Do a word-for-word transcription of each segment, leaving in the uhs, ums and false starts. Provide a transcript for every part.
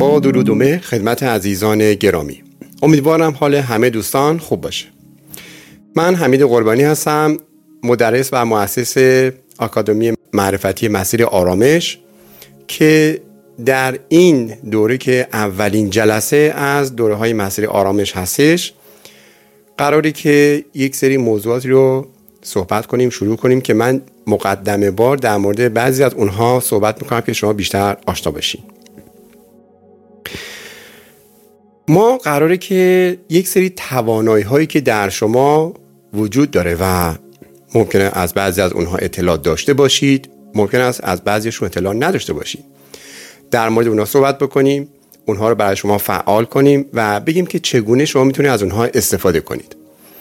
با درود و مهر خدمت عزیزان گرامی، امیدوارم حال همه دوستان خوب باشه. من حمید قربانی هستم، مدرس و مؤسس آکادمی معرفتی مسیر آرامش که در این دوره که اولین جلسه از دوره های مسیر آرامش هستش قراری که یک سری موضوعاتی رو صحبت کنیم، شروع کنیم که من مقدمه بار در مورد بعضی از اونها صحبت میکنم که شما بیشتر آشنا بشین. ما قراره که یک سری توانایی هایی که در شما وجود داره و ممکنه از بعضی از اونها اطلاع داشته باشید، ممکنه است از بعضیشون اطلاع نداشته باشید، در مورد اونها صحبت بکنیم، اونها رو برای شما فعال کنیم و بگیم که چگونه شما میتونید از اونها استفاده کنید.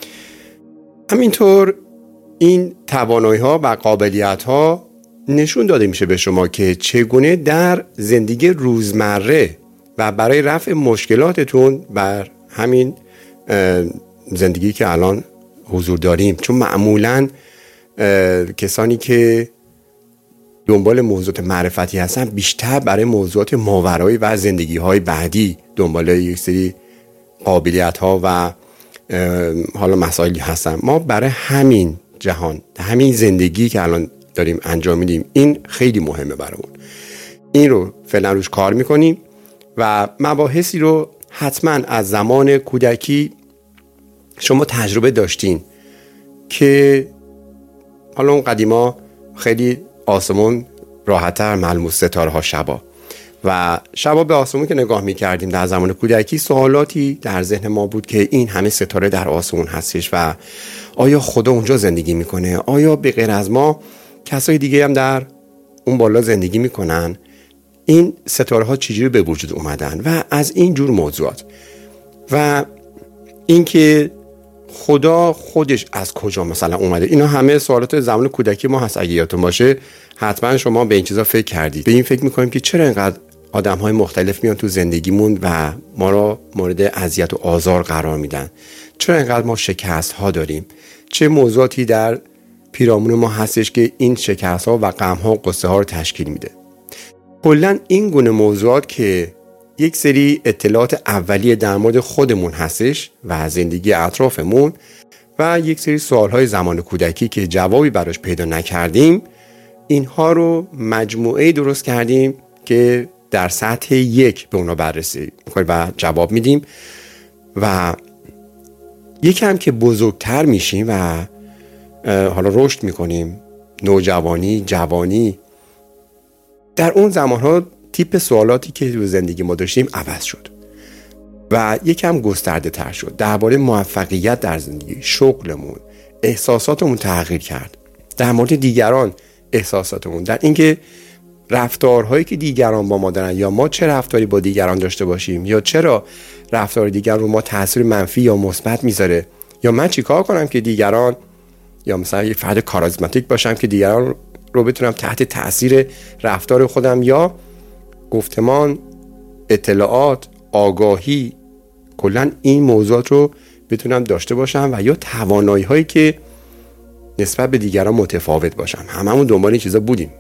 همینطور این توانایی ها و قابلیت ها نشون داده میشه به شما که چگونه در زندگی روزمره و برای رفع مشکلاتتون بر همین زندگی که الان حضور داریم، چون معمولاً کسانی که دنبال موضوعات معرفتی هستن بیشتر برای موضوعات ماورایی و زندگی های بعدی دنبال یک سری قابلیت ها و حالا مسائلی هستن. ما برای همین جهان، همین زندگی که الان داریم انجام میدیم، این خیلی مهمه برامون. این رو فعلا روش کار میکنیم و مباحثی رو حتما از زمان کودکی شما تجربه داشتین که حالا اون قدیما خیلی آسمون راحت‌تر ملموس ستاره ها شبا و شبا به آسمون که نگاه می‌کردیم در زمان کودکی سوالاتی در ذهن ما بود که این همه ستاره در آسمون هستش و آیا خدا اونجا زندگی میکنه؟ آیا به غیر از ما کسای دیگه هم در اون بالا زندگی میکنن؟ این ستاره ها چجوری به وجود اومدن و از این جور موضوعات و اینکه خدا خودش از کجا مثلا اومده. اینا همه سوالات زمان کودکی ما هست. اگه یادتون باشه حتما شما به این چیزا فکر کردید. به این فکر میکنیم که چرا اینقدر آدم‌های مختلف میان تو زندگیمون و ما را مورد اذیت و آزار قرار میدن؟ چرا اینقدر ما شکست‌ها داریم؟ چه موضوعاتی در پیرامون ما هستش که این شکست‌ها و غم‌ها و غصه‌ها رو تشکیل میده؟ کلاً این گونه موضوعات که یک سری اطلاعات اولیه در مورد خودمون هستش و زندگی اطرافمون و یک سری سوالهای زمان کودکی که جوابی براش پیدا نکردیم، اینها رو مجموعه درست کردیم که در سطح یک به اونا بررسی میکنیم و جواب میدیم و یکم که بزرگتر میشیم و حالا رشد میکنیم، نوجوانی، جوانی، در اون زمانها تیپ سوالاتی که تو زندگی ما داشتیم عوض شد و یکم گسترده تر شد. درباره موفقیت در زندگی، شغلمون، احساساتمون تغییر کرد. در مورد دیگران احساساتمون، در اینکه رفتارهایی که دیگران با ما دارن یا ما چه رفتاری با دیگران داشته باشیم یا چرا رفتار دیگران رو ما تاثیر منفی یا مثبت میذاره، یا من چیکار کنم که دیگران، یا مثلا یه فرد کاریزماتیک باشم که دیگران رو بتونم تحت تاثیر رفتار خودم یا گفتمان، اطلاعات، آگاهی، کلاً این موضوعات رو بتونم داشته باشم و یا توانایی هایی که نسبت به دیگران متفاوت باشم. هممون دنبال این چیزا بودیم.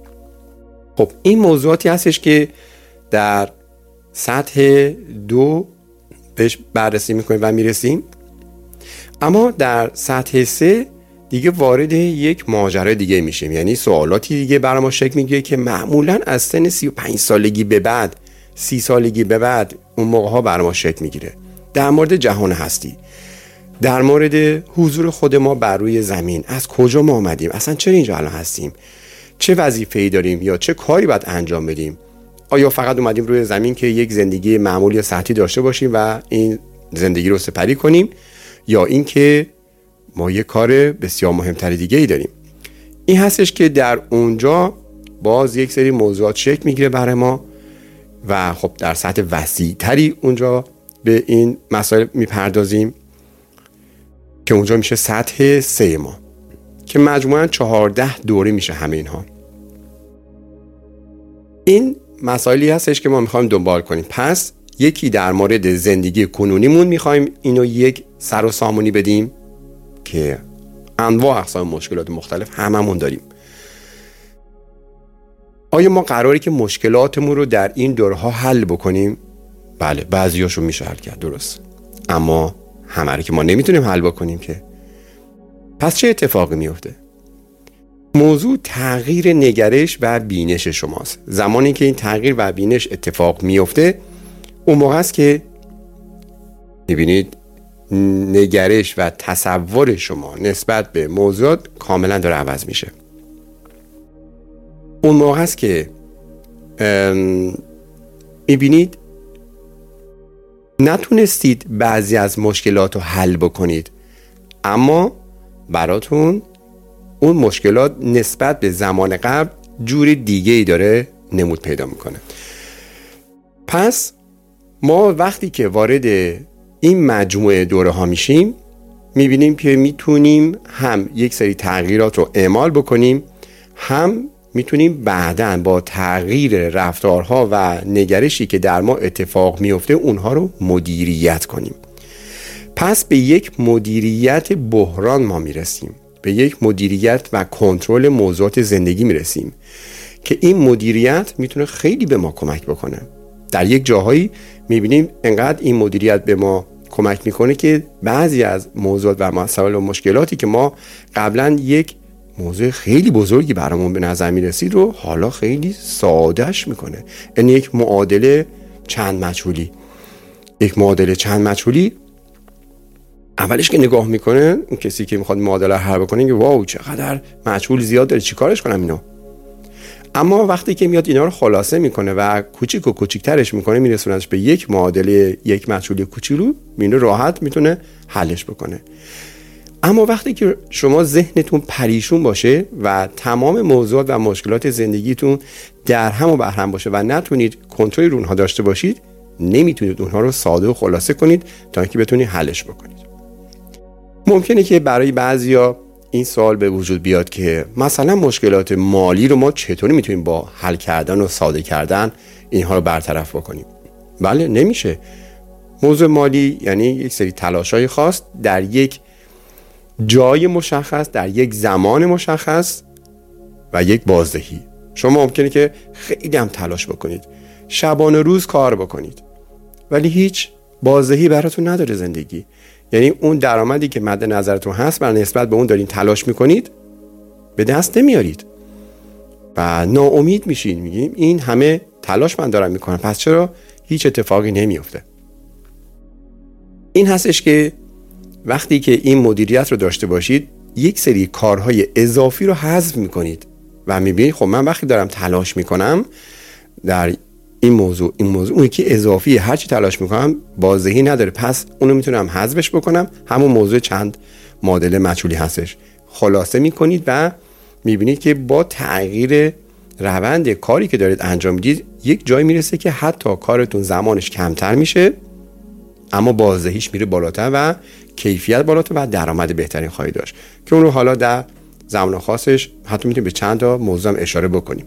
خب این موضوعاتی هستش که در سطح دو بهش بررسی میکنیم و میرسیم، اما در سطح سه دیگه وارد یک ماجرای دیگه میشیم. یعنی سوالاتی دیگه برای ما شکل میگیره که معمولاً از سن سی و پنج سالگی به بعد، سی سالگی به بعد اون موقع ها برای ما شکل میگیره. در مورد جهان هستی، در مورد حضور خود ما بر روی زمین، از کجا ما آمدیم، اصلا چرا اینجا الان هستیم، چه وظیفه‌ای داریم یا چه کاری باید انجام بدیم، آیا فقط اومدیم روی زمین که یک زندگی معمولی یا سطحی داشته باشیم و این زندگی رو سپری کنیم، یا اینکه ما یه کار بسیار مهمتر دیگه ای داریم. این هستش که در اونجا باز یک سری موضوعات شکل میگیره برای ما و خب در سطح وسیع تری اونجا به این مسائل میپردازیم که اونجا میشه سطح سه ما که مجموعاً چهارده دوره میشه همه اینها. این مسائلی هستش که ما میخوایم دنبال کنیم. پس یکی در مورد زندگی کنونیمون میخوایم اینو یک سر و سامونی بدیم که انواع اقسام مشکلات مختلف هممون داریم. آیا ما قراره که مشکلاتمون رو در این دورها حل بکنیم؟ بله، بعضیاشو میشه حل کرد، درست، اما همه رو که ما نمیتونیم حل بکنیم که. پس چه اتفاقی میفته؟ موضوع تغییر نگرش و بینش شماست. زمانی که این تغییر و بینش اتفاق میفته، اون موقع است که میبینید نگرش و تصور شما نسبت به موضوعات کاملا داره عوض میشه. اون موقع است که میبینید نتونستید بعضی از مشکلات رو حل بکنید، اما براتون اون مشکلات نسبت به زمان قبل جور دیگه ای داره نمود پیدا میکنه. پس ما وقتی که وارد این مجموعه دوره ها میشیم، میبینیم که میتونیم هم یک سری تغییرات رو اعمال بکنیم، هم میتونیم بعداً با تغییر رفتارها و نگرشی که در ما اتفاق میفته اونها رو مدیریت کنیم. پس به یک مدیریت بحران ما میرسیم، به یک مدیریت و کنترل موضوعات زندگی میرسیم که این مدیریت میتونه خیلی به ما کمک بکنه. در یک جاهایی میبینیم انقدر این مدیریت به ما کمک میکنه که بعضی از موضوعات و مسائل و مشکلاتی که ما قبلا یک موضوع خیلی بزرگی برامون به نظر میرسید رو حالا خیلی سادهش میکنه. این یک معادله چند مجهولی یک معادله چند مجهولی اولش که نگاه میکنه اون کسی که میخواد معادله حل بکنه که واو چقدر مجهول زیاد داره، چیکارش کنم اینو؟ اما وقتی که میاد اینا رو خلاصه میکنه و کوچیک و کوچیکترش میکنه، میرسونش به یک معادله یک مجهولی کوچولو، اینو راحت میتونه حلش بکنه. اما وقتی که شما ذهنتون پریشون باشه و تمام موضوعات و مشکلات زندگیتون در هم و بر هم باشه و نتونید کنترل رو اونها داشته باشید، نمیتونید اونها رو ساده و خلاصه کنید تا اینکه بتونید حلش بکنید. ممکنه که برای بعضیا این سوال به وجود بیاد که مثلا مشکلات مالی رو ما چطوری میتونیم با حل کردن و ساده کردن اینها رو برطرف بکنیم؟ بله، نمیشه. موضوع مالی یعنی یک سری تلاش‌های خاص در یک جای مشخص، در یک زمان مشخص و یک بازدهی. شما ممکنه که خیلی هم تلاش بکنید، شبانه روز کار بکنید، ولی هیچ بازدهی براتون نداره زندگی. یعنی اون درآمدی که مد نظرتون هست بر نسبت به اون دارین تلاش میکنید به دست نمیارید و ناامید میشین، میگیم این همه تلاش من دارم میکنم پس چرا هیچ اتفاقی نمیفته؟ این هستش که وقتی که این مدیریت رو داشته باشید، یک سری کارهای اضافی رو حذف میکنید و میبینید خب من وقتی دارم تلاش میکنم در این موضوع این موضوع اون که اضافی هر چی تلاش میکنم بازدهی نداره، پس اونو میتونم حذفش بکنم. همون موضوع چند معادله مجهولی هستش. خلاصه میکنید و میبینید که با تغییر روند کاری که دارید انجام میدید یک جایی میرسه که حتی کارتون زمانش کمتر میشه اما بازدهیش میره بالاتر و کیفیت بالاتر و درآمد بهتری خواهید داشت که اون رو حالا در زمان خاصش حتی میتونیم به چند تا موضوع هم اشاره بکنیم.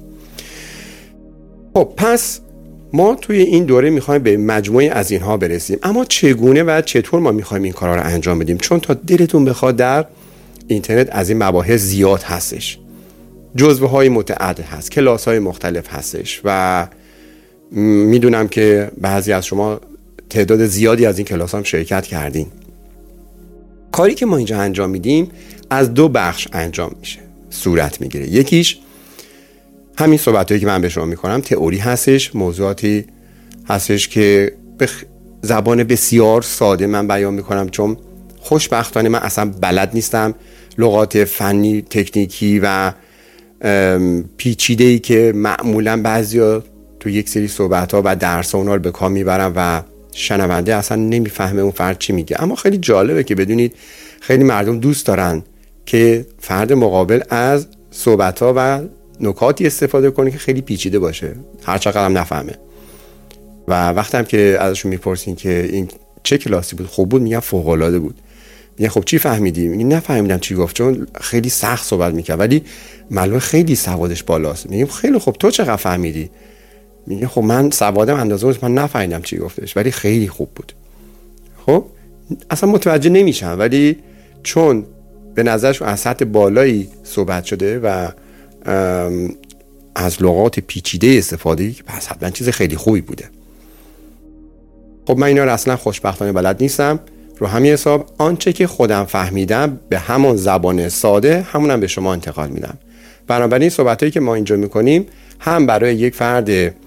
خب پس ما توی این دوره میخوایم به مجموعه از اینها برسیم، اما چگونه و چطور ما میخوایم این کارا رو انجام بدیم؟ چون تا دلتون بخواد در اینترنت از این مباحث زیاد هستش، جزوه های متعدد هست، کلاس های مختلف هستش و میدونم که بعضی از شما تعداد زیادی از این کلاس هم شرکت کردین. کاری که ما اینجا انجام میدیم از دو بخش انجام میشه صورت میگیره. یکیش همین صحبتایی که من به شما میکنم تئوری هستش، موضوعاتی هستش که به زبان بسیار ساده من بیان میکنم، چون خوشبختانه من اصلا بلد نیستم لغات فنی تکنیکی و پیچیده‌ای که معمولا بعضیا تو یک سری صحبت‌ها و درس‌ها اونا رو به کار میبرن و شنونده اصلا نمیفهمه اون فرد چی میگه. اما خیلی جالبه که بدونید خیلی مردم دوست دارن که فرد مقابل از صحبت‌ها و نکاتی استفاده کنه که خیلی پیچیده باشه، هر چقدر هم نفهمه. و وقتی هم که ازشون میپرسین که این چه کلاسی بود، خوب بود، میگن فوق‌العاده بود. میگن خب چی فهمیدی؟ میگن نفهمیدم چی گفت، چون خیلی سخت صحبت میکرد ولی معلومه خیلی سوادش بالاست. میگم خیلی خب تو چقدر فهمیدی؟ میگه خب من سوادم اندازه بود، من نفهمیدم چی گفتش ولی خیلی خوب بود. خب اصلا متوجه نمیشن، ولی چون به نظرشون از سطح بالایی صحبت شده و از لغات پیچیده استفاده که پس حتما چیز خیلی خوبی بوده. خب من اینا رو اصلا خوشبختانه بلد نیستم. رو همین حساب آنچه که خودم فهمیدم به همون زبان ساده همونم به شما انتقال میدم. بنابراین صحبتایی که ما اینجا میکنیم هم برای یک فرد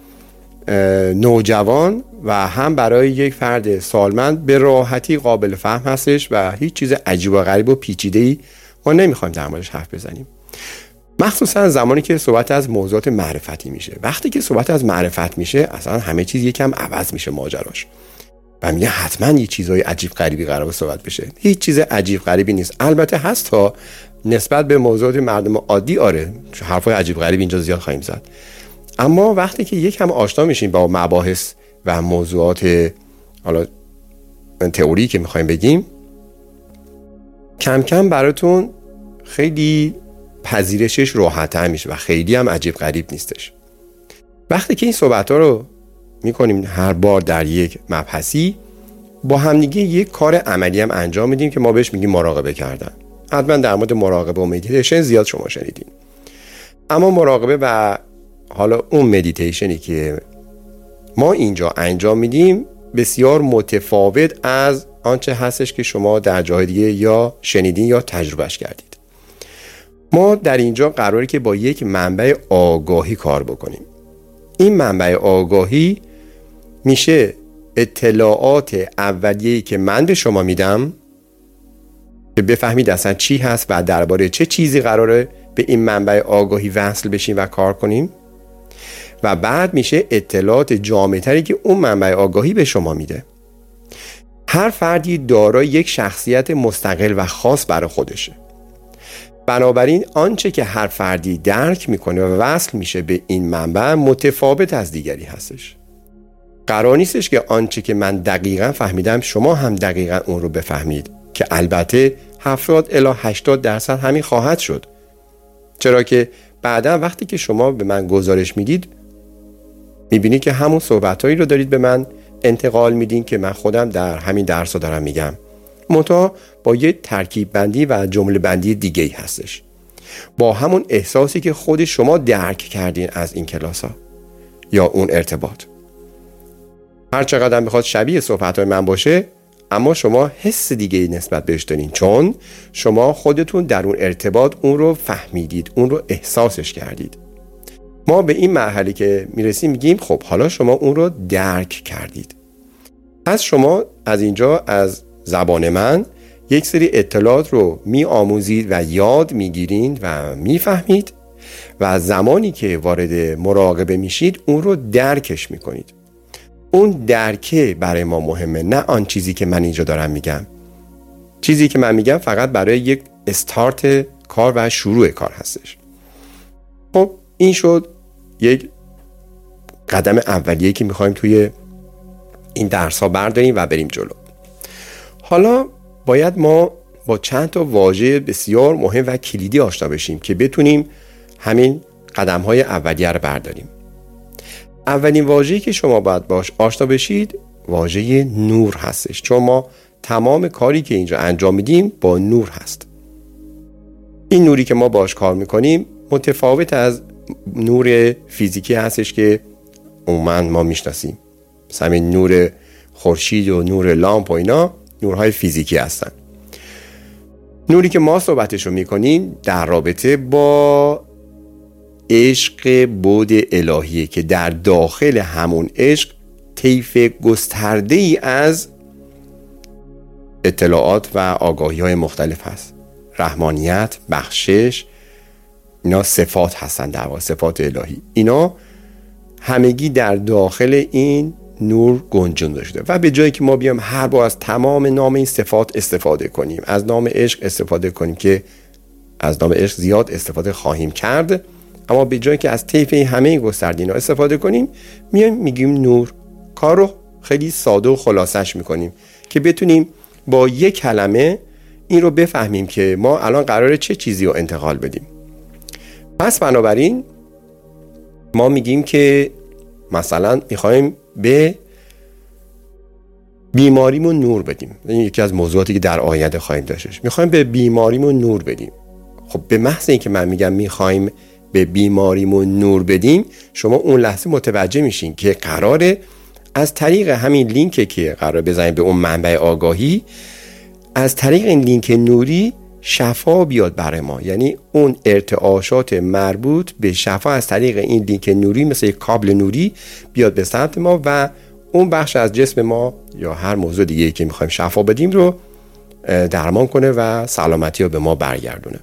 نوجوان و هم برای یک فرد سالمند به راحتی قابل فهم هستش و هیچ چیز عجیب و غریب و پیچیده‌ای ما نمیخوایم در موردش حرف بزنیم. مخصوصا زمانی که صحبت از موضوعات معرفتی میشه. وقتی که صحبت از معرفت میشه اصلا همه چیز یکم عوض میشه ماجراش و میگه حتما یه چیزای عجیب غریبی قراره صحبت بشه. هیچ چیز عجیب غریبی نیست. البته هست تا نسبت به موضوعات مردم عادی آره حرفای عجیب غریب اینجا زیاد خواهیم زد، اما وقتی که یکم آشنا میشیم با مباحث و موضوعات حالا تئوری که میخوایم بگیم، کم کم براتون خیلی پذیرشش راحت‌تر میشه و خیلی هم عجیب غریب نیستش. وقتی که این صحبت‌ها رو میکنیم هر بار در یک مبحثی، با همدیگه یک کار عملی هم انجام میدیم که ما بهش میگیم مراقبه کردن. حتما در مورد مراقبه و مدیتیشن زیاد شما شنیدین، اما مراقبه و حالا اون مدیتیشنی که ما اینجا انجام میدیم بسیار متفاوت از آنچه هستش که شما در جای دیگه یا شنیدین یا تجربهش کردید. ما در اینجا قراره که با یک منبع آگاهی کار بکنیم. این منبع آگاهی میشه اطلاعات اولیه‌ای که من به شما میدم که بفهمید اصلا چی هست و درباره چه چیزی قراره به این منبع آگاهی وصل بشیم و کار کنیم، و بعد میشه اطلاعات جامع‌تری که اون منبع آگاهی به شما میده. هر فردی دارای یک شخصیت مستقل و خاص برای خودشه. بنابراین آنچه که هر فردی درک میکنه و وصل میشه به این منبع متفاوت از دیگری هستش. قرار نیستش که آنچه که من دقیقاً فهمیدم شما هم دقیقاً اون رو بفهمید، که البته هفتاد الی هشتاد درصد همین خواهد شد، چرا که بعدا وقتی که شما به من گزارش میدید میبینید که همون صحبتایی رو دارید به من انتقال میدین که من خودم در همین درس رو دارم میگم، منتها با یه ترکیب بندی و جمله بندی دیگه ای هستش، با همون احساسی که خود شما درک کردین از این کلاس ها یا اون ارتباط. هر چقدر بخواد شبیه صحبت های من باشه، اما شما حس دیگه ای نسبت بهش دارین، چون شما خودتون در اون ارتباط اون رو فهمیدید، اون رو احساسش کردید. ما به این مرحله که میرسیم میگیم خب حالا شما اون رو درک کردید. پس شما از اینجا از زبان من یک سری اطلاعات رو می آموزید و یاد میگیرید و میفهمید و زمانی که وارد مراقبه میشید اون رو درکش میکنید. اون درکه برای ما مهمه، نه آن چیزی که من اینجا دارم میگم. چیزی که من میگم فقط برای یک استارت کار و شروع کار هستش. خب این شد یک قدم اولیه که میخوایم توی این درس ها برداریم و بریم جلو. حالا باید ما با چند تا واژه بسیار مهم و کلیدی آشنا بشیم که بتونیم همین قدم های اولیه رو برداریم. اولین واژه‌ای که شما باید باش آشنا بشید واژه نور هستش، چون ما تمام کاری که اینجا انجام میدیم با نور هست. این نوری که ما باش کار میکنیم متفاوت از نور فیزیکی هستش که عموما ما میشناسیم. مثلا این نور خورشید و نور لامپ و اینا نورهای فیزیکی هستن. نوری که ما صحبتشو میکنیم در رابطه با عشق بود الهیه که در داخل همون عشق طیف گسترده ای از اطلاعات و آگاهی های مختلف هست. رحمانیت، بخشش، اینا صفات هستن، در واقع صفات الهی. اینا همگی در داخل این نور گنجونده شده و به جایی که ما بیام هر بار از تمام نام این صفات استفاده کنیم، از نام عشق استفاده کنیم که از نام عشق زیاد استفاده خواهیم کرد، اما به جایی که از طیف همه گستردینا استفاده کنیم میایم میگیم نور. کار رو خیلی ساده و خلاصش میکنیم که بتونیم با یک کلمه این رو بفهمیم که ما الان قراره چه چیزی رو انتقال بدیم. پس بنابراین ما میگیم که مثلا میخوایم به بیماریمون نور بدیم. این یکی از موضوعاتی که در آینده خواهیم داشتش. میخوایم به بیماریمون نور بدیم. خب به محض اینکه من میگم میخوایم به بیماریمون نور بدیم، شما اون لحظه متوجه میشین که قراره از طریق همین لینک که قرار بزنیم به اون منبع آگاهی، از طریق این لینک نوری شفا بیاد برای ما. یعنی اون ارتعاشات مربوط به شفا از طریق این لینک نوری مثل یک کابل نوری بیاد به سمت ما و اون بخش از جسم ما یا هر موضوع دیگه که میخوایم شفا بدیم رو درمان کنه و سلامتی رو به ما برگردونه.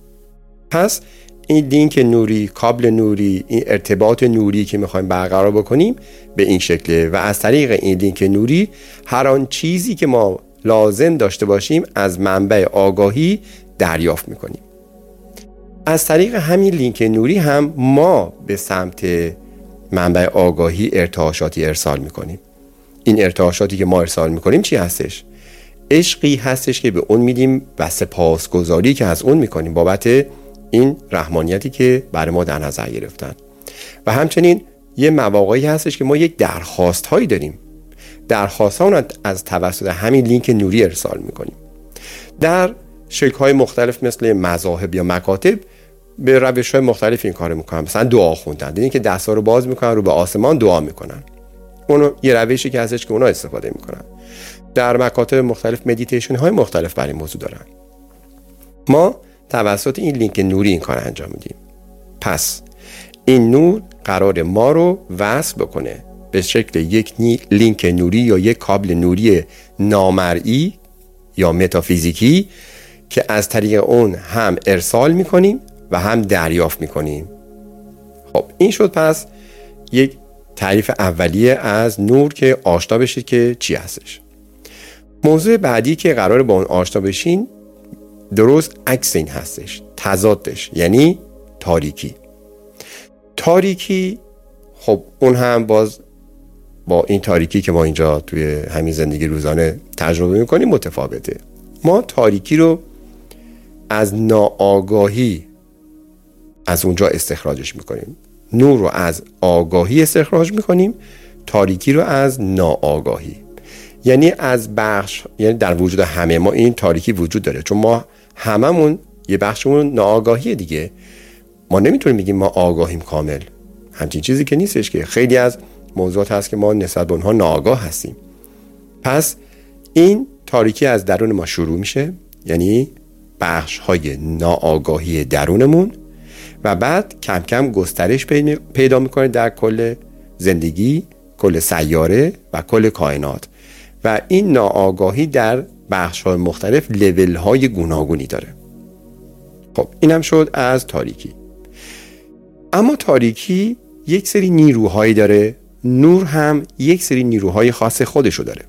پس این لینک نوری، کابل نوری، این ارتباط نوری که میخوایم برقرار بکنیم به این شکله و از طریق این لینک نوری هر آن چیزی که ما لازم داشته باشیم از منبع آگاهی دریافت میکنیم. از طریق همین لینک نوری هم ما به سمت منبع آگاهی ارتعاشاتی ارسال میکنیم. این ارتعاشاتی که ما ارسال میکنیم چی هستش؟ عشقی هستش که به اون میدیم و سپاسگزاری که از اون میکنیم بابت این رحمانیتی که برای ما در نظر گرفتن. و همچنین یه مواقعی هستش که ما یک درخواست هایی داریم، درخواست ها رو از توسط همین لینک نوری ارسال میکنیم. در شکل های مختلف مثل مذاهب یا مکاتب به روش های مختلف این کار میکنن. مثلا دعا خوندن، دیدین که دستا رو باز میکنن رو به آسمان دعا میکنن، اونو یه روشی که هستش که اونا استفاده میکنن. در مکاتب مختلف مدیتیشن های مختلف برای این موضوع دارن. ما توسط این لینک نوری این کار انجام میدیم. پس این نور قرار ما رو وصل بکنه به شکل یک لینک نوری یا یک کابل نوری نامرئی یا متافیزیکی که از طریق اون هم ارسال میکنیم و هم دریافت میکنیم. خب این شد پس یک تعریف اولیه از نور که آشنا بشید که چی هستش. موضوع بعدی که قراره با اون آشنا بشین درست عکس این هستش، تضادش، یعنی تاریکی. تاریکی خب اون هم باز با این تاریکی که ما اینجا توی همین زندگی روزانه تجربه میکنیم متفاوته. ما تاریکی رو از ناآگاهی از اونجا استخراجش میکنیم. نور رو از آگاهی استخراج میکنیم، تاریکی رو از ناآگاهی. یعنی از بخش، یعنی در وجود همه ما این تاریکی وجود داره، چون ما هممون یه بخشمون ناآگاهیه دیگه. ما نمیتونیم بگیم ما آگاهیم کامل، همچین چیزی که نیستش که. خیلی از موضوعات هست که ما نسبت به اونها ناآگاه هستیم. پس این تاریکی از درون ما شروع میشه، یعنی بخش های ناآگاهی درونمون، و بعد کم کم گسترش پیدا میکنه در کل زندگی، کل سیاره و کل کائنات. و این ناآگاهی در بخش های مختلف لیول های گوناگونی داره. خب اینم شد از تاریکی. اما تاریکی یک سری نیروهایی داره، نور هم یک سری نیروهای خاص خودشو داره.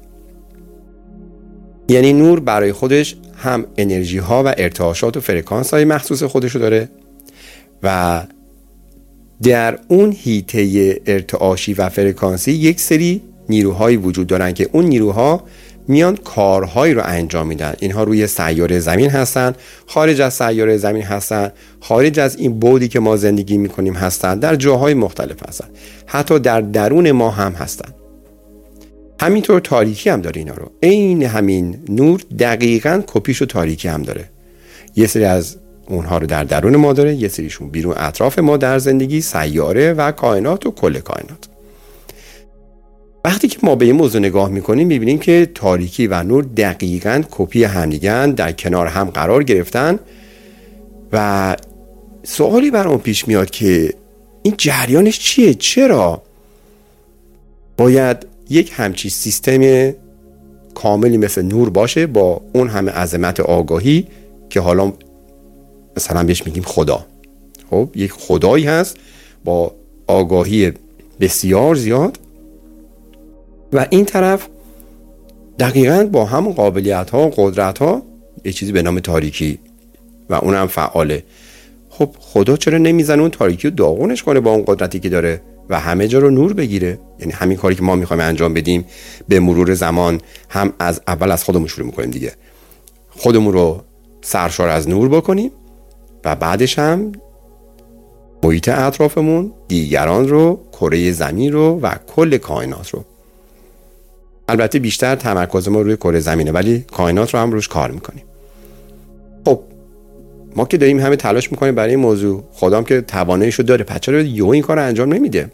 یعنی نور برای خودش هم انرژی ها و ارتعاشات و فرکانس های مخصوص خودشو داره و در اون حیطه ارتعاشی و فرکانسی یک سری نیروهایی وجود دارن که اون نیروها میان کارهایی رو انجام میدن. اینها روی سیاره زمین هستن، خارج از سیاره زمین هستن، خارج از این بعدی که ما زندگی میکنیم هستن، در جاهای مختلف هستن، حتی در درون ما هم هستن. همینطور تاریکی هم داره اینا رو. عین همین نور دقیقاً کپیش و تاریکی هم داره. یه سری از اونها رو در درون ما داره، یه سریشون بیرون اطراف ما در زندگی، سیاره و کائنات و کل کائنات. وقتی که ما به این موضوع نگاه میکنیم میبینیم که تاریکی و نور دقیقاً کپی همدیگن، در کنار هم قرار گرفتن و سوالی برام پیش میاد که این جریانش چیه؟ چرا باید یک همچین سیستم کاملی مثل نور باشه با اون همه عظمت آگاهی که حالا مثلا بهش میگیم خدا؟ خب یک خدایی هست با آگاهی بسیار زیاد و این طرف دقیقاً با همون قابلیت ها و قدرت ها یه چیزی به نام تاریکی و اونم فعاله. خب خدا چرا نمیزنه اون تاریکی رو داغونش کنه با اون قدرتی که داره و همه جا رو نور بگیره؟ یعنی همین کاری که ما میخوایم انجام بدیم به مرور زمان هم از اول از خودمون شروع میکنیم دیگه، خودمون رو سرشار از نور بکنیم و بعدش هم محیط اطرافمون، دیگران رو، کره زمین رو و کل کائنات رو. البته بیشتر تمرکز ما روی کره زمینه ولی کائنات رو هم روش کار میکنیم. خب ما که داریم همه تلاش میکنیم برای این موضوع، خدام که تواناییشو داره، پس چرا یهو این کار انجام نمیده؟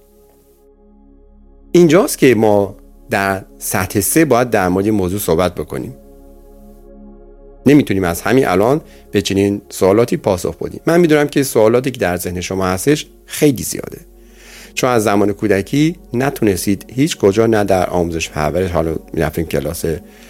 اینجاست که ما در سطح سه باید در مورد موضوع صحبت بکنیم. نمیتونیم از همین الان به چنین سوالاتی پاسخ بدیم. من میدونم که سوالاتی که در ذهن شما هستش خیلی زیاده، چون از زمان کودکی نتونستید هیچ کجا، نه در آموزش پرورش، حالا میرفتیم کلاس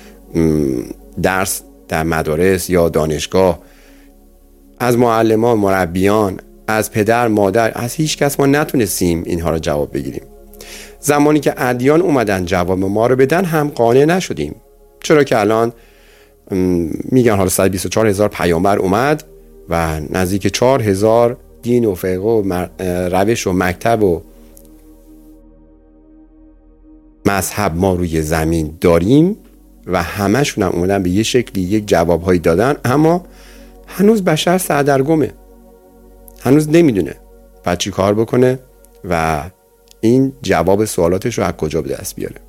درس در مدارس یا دانشگاه، از معلمان، مربیان، از پدر، مادر، از هیچ کس ما نتونستیم اینها رو جواب بگیریم. زمانی که ادیان اومدن جواب ما رو بدن هم قانع نشدیم، چرا که الان میگن حالا صد و بیست و چهار هزار پیامبر اومد و نزدیک چهار هزار دین و فقه و روش و مکتب و مذهب ما روی زمین داریم و همشون هم اومدن به یه شکلی یک جوابهایی دادن، اما هنوز بشر سردرگمه، هنوز نمیدونه بعد چی کار بکنه و این جواب سوالاتش رو از کجا به دست بیاره.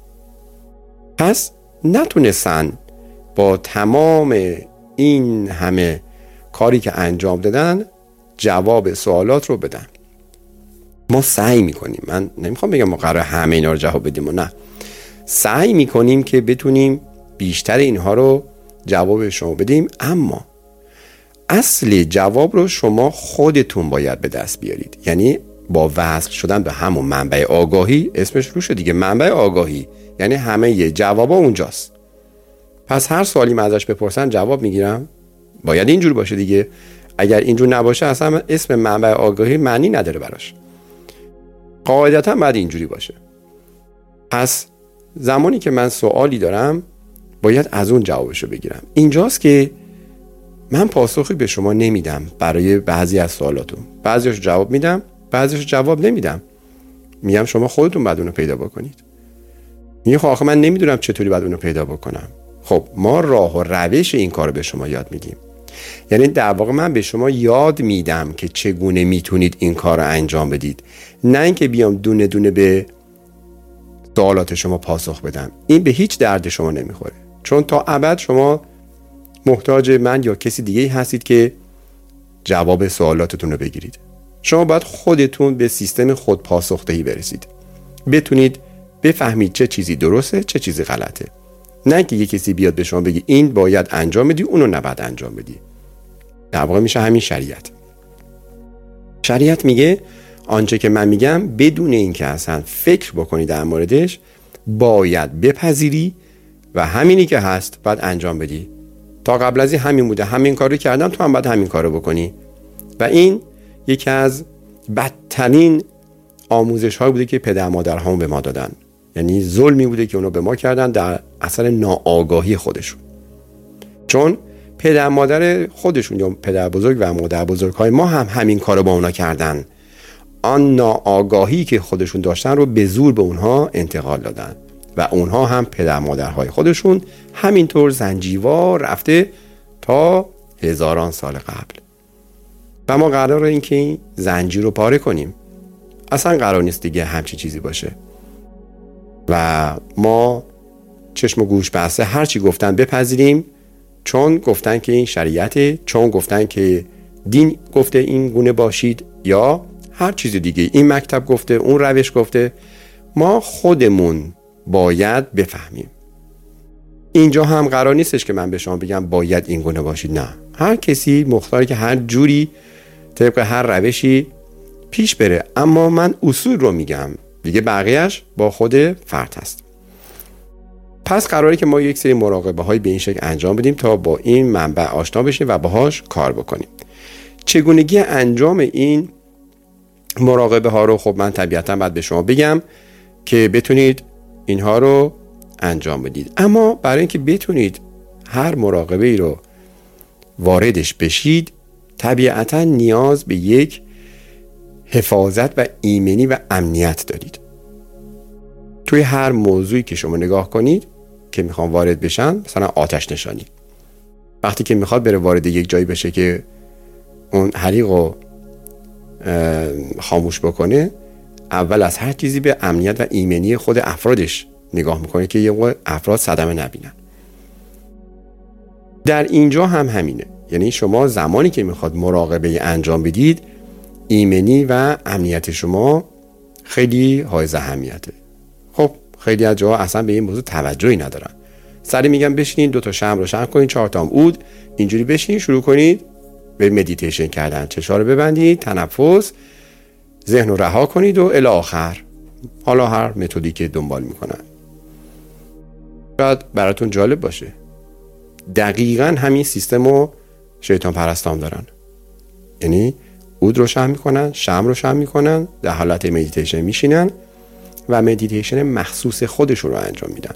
پس نتونستن با تمام این همه کاری که انجام دادن جواب سوالات رو بدن. ما سعی میکنیم، من نمیخوام بگم ما قرار همه اینا رو جواب بدیم و نه، سعی میکنیم که بتونیم بیشتر اینها رو جواب شما بدیم، اما اصل جواب رو شما خودتون باید به دست بیارید. یعنی با وصل شدن به همون منبع آگاهی، اسمش روشه دیگه، منبع آگاهی، یعنی همه یه جوابا اونجاست. پس هر سوالی من ازش بپرسن جواب میگیرم، باید اینجور باشه دیگه. اگر اینجور نباشه اصلا اسم منبع آگاهی معنی نداره براش، قاعدتا باید اینجوری باشه. پس زمانی که من سوالی دارم باید از اون جوابشو بگیرم. اینجاست که من پاسخی به شما نمیدم برای بعضی از سوالاتون، بعضیش جواب میدم، بعضیش جواب نمیدم، میگم شما خودتون باید اونو پیدا بکنید. میگه خب آخه من نمیدونم چطوری باید اونو پیدا بکنم. خب ما راه و روش این کارو به شما یاد میدیم. یعنی در واقع من به شما یاد میدم که چگونه میتونید این کار رو انجام بدید، نه اینکه بیام دونه دونه به سوالات شما پاسخ بدم. این به هیچ درد شما نمیخوره، چون تا ابد شما محتاج من یا کسی دیگه هستید که جواب سوالاتتون رو بگیرید. شما باید خودتون به سیستم خود پاسخدهی برسید، بتونید بفهمید چه چیزی درسته چه چیزی غلطه، نه که یک کسی بیاد به شما بگی این باید انجام بدی اونو نباید انجام بدی. در واقع میشه همین شریعت. شریعت میگه آنچه که من میگم بدون اینکه اصلا فکر بکنی در موردش باید بپذیری و همینی که هست باید انجام بدی. تا قبل از این همین بوده، همین کارو کردم، تو هم باید همین کارو بکنی. و این یکی از بدترین آموزش های بوده که پدر مادرهامون به ما دادن. یعنی ظلمی بوده که اونو به ما کردن در اثر ناآگاهی خودشون. چون پدر مادر خودشون یا پدر بزرگ و مادر بزرگ های ما هم همین کارو با اونا کردن. آن ناآگاهی که خودشون داشتن رو به زور به اونها انتقال دادن و اونها هم پدر مادرهای خودشون همینطور زنجیروار رفته تا هزاران سال قبل. و ما قراره این که این زنجیر رو پاره کنیم. اصلا قرار نیست دیگه همچین چیزی باشه و ما چشم و گوش بسته هر چی گفتن بپذیریم، چون گفتن که این شریعته، چون گفتن که دین گفته این گونه باشید، یا هر چیز دیگه، این مکتب گفته، اون روش گفته. ما خودمون باید بفهمیم. اینجا هم قرار نیستش که من به شما بگم باید این گونه باشید، نه. هر کسی مختاره که هر جوری طبق هر روشی پیش بره، اما من اصول رو میگم دیگه، بقیهش با خود فرد هست. پس قراره که ما یک سری مراقبه های به این شکل انجام بدیم تا با این منبع آشنا بشیم و باهاش کار بکنیم. چگونگی انجام این مراقبه ها رو خب من طبیعتا باید به شما بگم که بتونید اینها رو انجام بدید. اما برای اینکه بتونید هر مراقبه ای رو واردش بشید، طبیعتا نیاز به یک حفاظت و ایمنی و امنیت دارید. توی هر موضوعی که شما نگاه کنید که میخوان وارد بشن، مثلا آتش نشانی، وقتی که میخواد بره وارد یک جایی بشه که اون حریق رو خاموش بکنه، اول از هر چیزی به امنیت و ایمنی خود افرادش نگاه میکنه که یه افراد صدمه نبینن. در اینجا هم همینه. یعنی شما زمانی که میخواد مراقبه انجام بدید، ایمنی و امنیت شما خیلی حائز اهمیته. خب خیلی از جاها اصلا به این موضوع توجهی ندارن. سری میگم بشینید دو تا شمع روشن کنید، چهار تا عود، اینجوری بشینید شروع کنید به مدیتیشن کردن. چشا رو ببندید، تنفس، ذهن رو رها کنید و الی آخر. حالا هر متدی که دنبال میکنن. شاید براتون جالب باشه. دقیقاً همین سیستم رو شیطان پرستان دارن. یعنی عود روشن میکنن، شمع روشن میکنن، در حالت مدیتیشن میشینن و مدیتیشن مخصوص خودشون رو انجام میدن.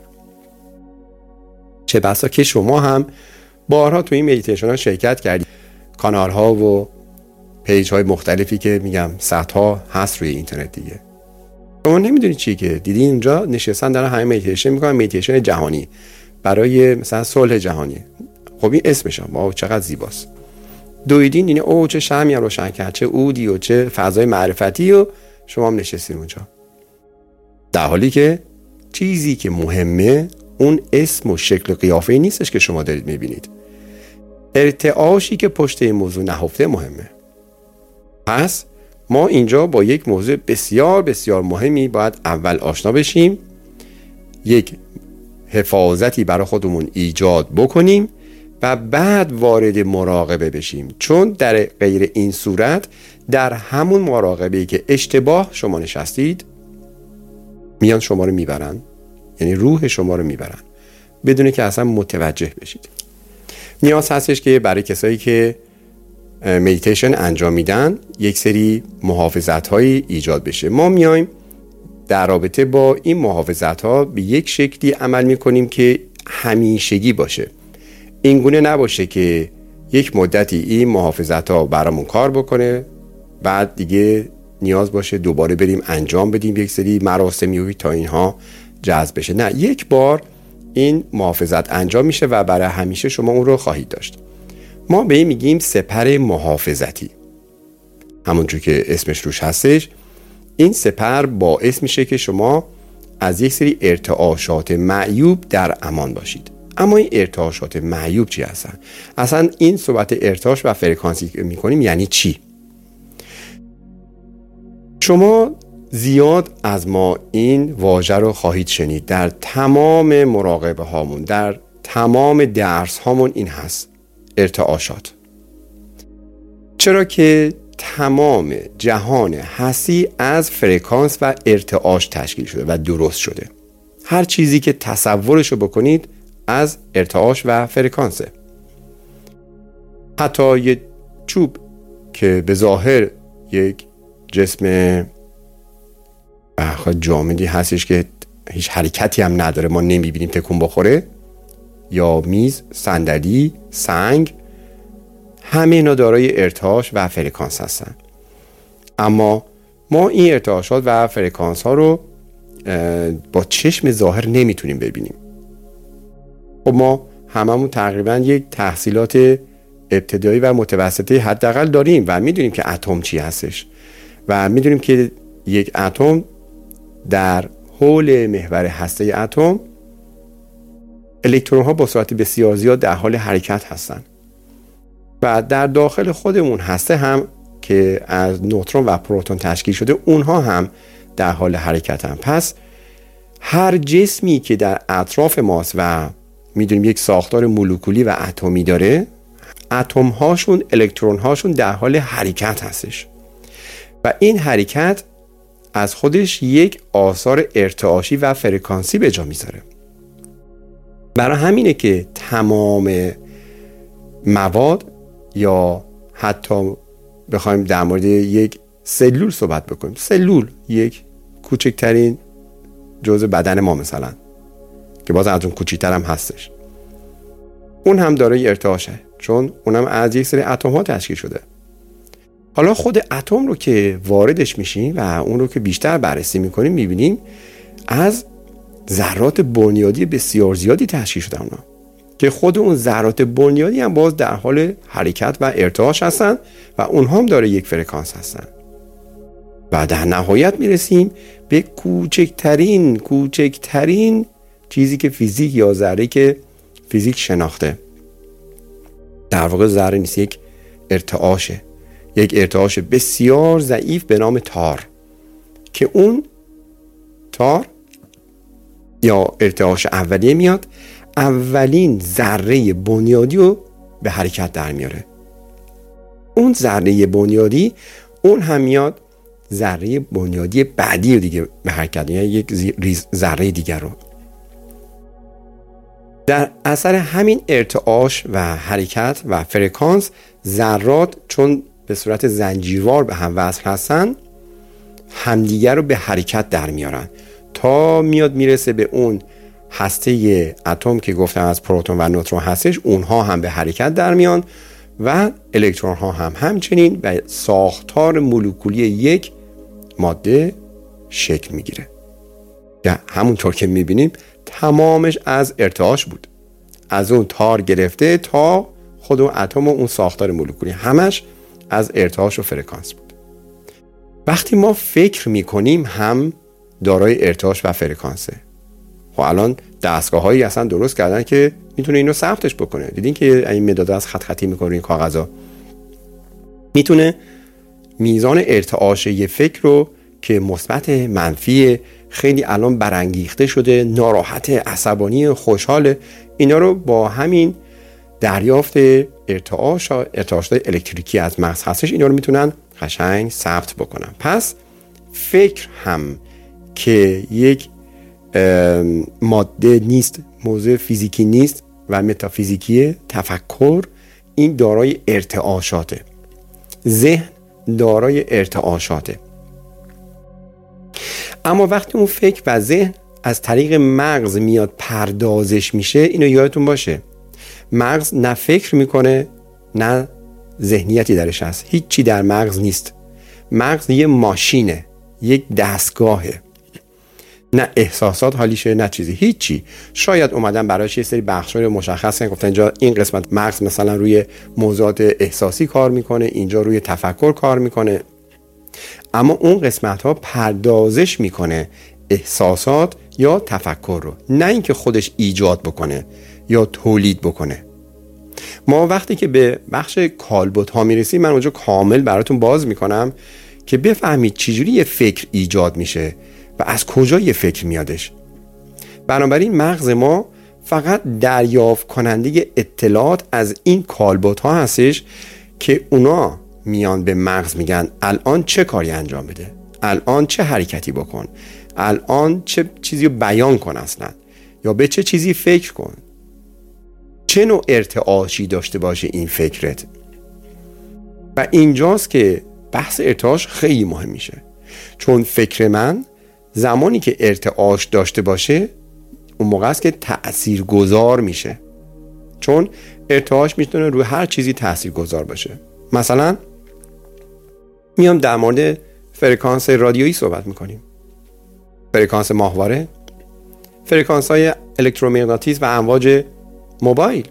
چه بسا که شما هم بارها تو این مدیتیشن ها شرکت کردید. کانال ها و پیج های مختلفی که میگم صدها هست روی اینترنت دیگه. شما نمیدونید چی که دیدین اونجا نشستن دارن همه مدیتیشن میکنن، مدیتیشن جهانی برای مثلا صلح جهانی. خب این اسمش هم واو چقدر زیباست. دویدین اینه او چه شمعی روشن کرد، چه عودی و چه فضای معرفتی و شما هم نشستین اونجا. در حالی که چیزی که مهمه اون اسم و شکل و قیافه نیستش که شما دارید میبینید. ارتعاشی که پشت این موضوع نهفته مهمه. پس ما اینجا با یک موضوع بسیار بسیار مهمی باید اول آشنا بشیم، یک حفاظتی برای خودمون ایجاد بکنیم و بعد وارد مراقبه بشیم. چون در غیر این صورت در همون مراقبه‌ای که اشتباه شما نشستید میان شما رو میبرن، یعنی روح شما رو میبرن بدون که اصلا متوجه بشید. نیاز هستش که برای کسایی که مدیتیشن انجام میدن یک سری محافظت هایی ایجاد بشه. ما میایم در رابطه با این محافظت ها به یک شکلی عمل میکنیم که همیشگی باشه. این گونه نباشه که یک مدتی این محافظت ها برامون کار بکنه بعد دیگه نیاز باشه دوباره بریم انجام بدیم یک سری مراسمی تا اینها جذب بشه. نه، یک بار این محافظت انجام میشه و برای همیشه شما اون رو خواهید داشت. ما به این میگیم سپر محافظتی. همونجور که اسمش روش هستش، این سپر باعث میشه که شما از یک سری ارتعاشات معیوب در امان باشید. اما این ارتعاشات معیوب چی هستن؟ اصلا این صحبت ارتعاش و فرکانسی که میکنیم یعنی چی؟ شما زیاد از ما این واژه رو خواهید شنید. در تمام مراقبه هامون، در تمام درس هامون این هست، ارتعاشات. چرا که تمام جهان هستی از فرکانس و ارتعاش تشکیل شده و درست شده. هر چیزی که تصورشو بکنید از ارتعاش و فرکانسه. حتی یه چوب که به ظاهر یک جسم جامدی هستش که هیچ حرکتی هم نداره، ما نمیبینیم تکون بخوره، یا میز، صندلی، سنگ، همه اینا دارای ارتعاش و فرکانس هستن. اما ما این ارتعاشات و فرکانس ها رو با چشم ظاهر نمیتونیم ببینیم. خب ما هممون تقریبا یک تحصیلات ابتدایی و متوسطه حداقل داریم و میدونیم که اتم چی هستش و میدونیم که یک اتم در حول محور هسته اتم الکترون ها با سرعت بسیار زیاد در حال حرکت هستند و در داخل خودمون هسته هم که از نوترون و پروتون تشکیل شده اونها هم در حال حرکت هم. پس هر جسمی که در اطراف ماست و میدونیم یک ساختار مولکولی و اتمی داره، اتم هاشون، الکترون هاشون در حال حرکت هستش و این حرکت از خودش یک آثار ارتعاشی و فرکانسی به جا میذاره. برای همینه که تمام مواد یا حتی بخوایم در مورد یک سلول صحبت بکنیم، سلول یک کوچکترین جزء بدن ما مثلا که باز از اون کوچیک‌تر هم هستش، اون هم دارای ارتعاشه چون اونم از یک سری اتم ها تشکیل شده. حالا خود اتم رو که واردش میشیم و اون رو که بیشتر بررسی میکنیم میبینیم از ذرات بنیادی بسیار زیادی تشکیل شده اونا که خود اون ذرات بنیادی هم باز در حال حرکت و ارتعاش هستن و اونها هم داره یک فرکانس هستن و در نهایت میرسیم به کوچکترین کوچکترین چیزی که فیزیک یا ذره که فیزیک شناخته در واقع ذره نیست، یک ارتعاشه، یک ارتعاش بسیار ضعیف به نام تار که اون تار یا ارتعاش اولیه میاد اولین ذره بنیادی رو به حرکت در میاره. اون ذره بنیادی اون هم میاد ذره بنیادی بعدی رو دیگه به حرکت، یعنی یک ذره دیگر رو. در اثر همین ارتعاش و حرکت و فرکانس، ذرات چون به صورت زنجیروار به هم وصل هستن همدیگر رو به حرکت در میارن تا میاد میرسه به اون هسته اتم که گفتم از پروتون و نوترون هستش. اونها هم به حرکت در میان و الکترون ها هم همچنین و ساختار مولکولی یک ماده شکل میگیره. یا همونطور که میبینیم تمامش از ارتعاش بود، از اون تار گرفته تا خود اون اتم و اون ساختار مولکولی همش از ارتعاش و فرکانس بود. وقتی ما فکر میکنیم هم دارای ارتعاش و فرکانسه. خب الان دستگاه هایی اصلا درست کردن که میتونه اینو ثبتش بکنه. دیدین که این مداد از خط خطی میکنه، این کاغذا میتونه میزان ارتعاش یه فکر رو که مثبت منفی خیلی الان برانگیخته شده، ناراحت، عصبانی، خوشحال، اینا رو با همین دریافت ارتعاش ارتعاشات الکتریکی از مغز هستش، اینا رو میتونن قشنگ ثبت بکنن. پس فکر هم که یک ماده نیست، موضوع فیزیکی نیست و متافیزیکی، تفکر این دارای ارتعاشاته، ذهن دارای ارتعاشاته. اما وقتی اون فکر و ذهن از طریق مغز میاد پردازش میشه، اینو یادتون باشه، مغز نه فکر میکنه نه ذهنیتی درش هست، هیچی در مغز نیست. مغز یه ماشینه، یک دستگاهه، نه احساسات حالیشه نه چیزی، هیچی. شاید اومدن براش یه سری بخش‌های مشخص کردن، گفتن اینجا این قسمت مغز مثلا روی موضوعات احساسی کار میکنه، اینجا روی تفکر کار میکنه، اما اون قسمت ها پردازش میکنه احساسات یا تفکر رو، نه اینکه خودش ایجاد بکنه یا تولید بکنه. ما وقتی که به بخش کالبد ها میرسیم، من اونجا کامل براتون باز میکنم که بفهمید چجوری یه فکر ایجاد میشه و از کجا یه فکر میادش. بنابراین مغز ما فقط دریافت کننده اطلاعات از این کالبد ها هستش که اونا میان به مغز میگن الان چه کاری انجام بده، الان چه حرکتی بکن، الان چه چیزی رو بیان کن اصلا، یا به چه چیزی فکر کن، چه نوع ارتعاشی داشته باشه این فکرت. و اینجاست که بحث ارتعاش خیلی مهم میشه، چون فکر من زمانی که ارتعاش داشته باشه اون موقع است که تأثیر گذار میشه، چون ارتعاش میتونه روی هر چیزی تأثیر گذار باشه. مثلا میام در مورد فرکانس رادیویی صحبت میکنیم، فرکانس ماهواره، فرکانس های الکترومغناطیس و امواج موبایل.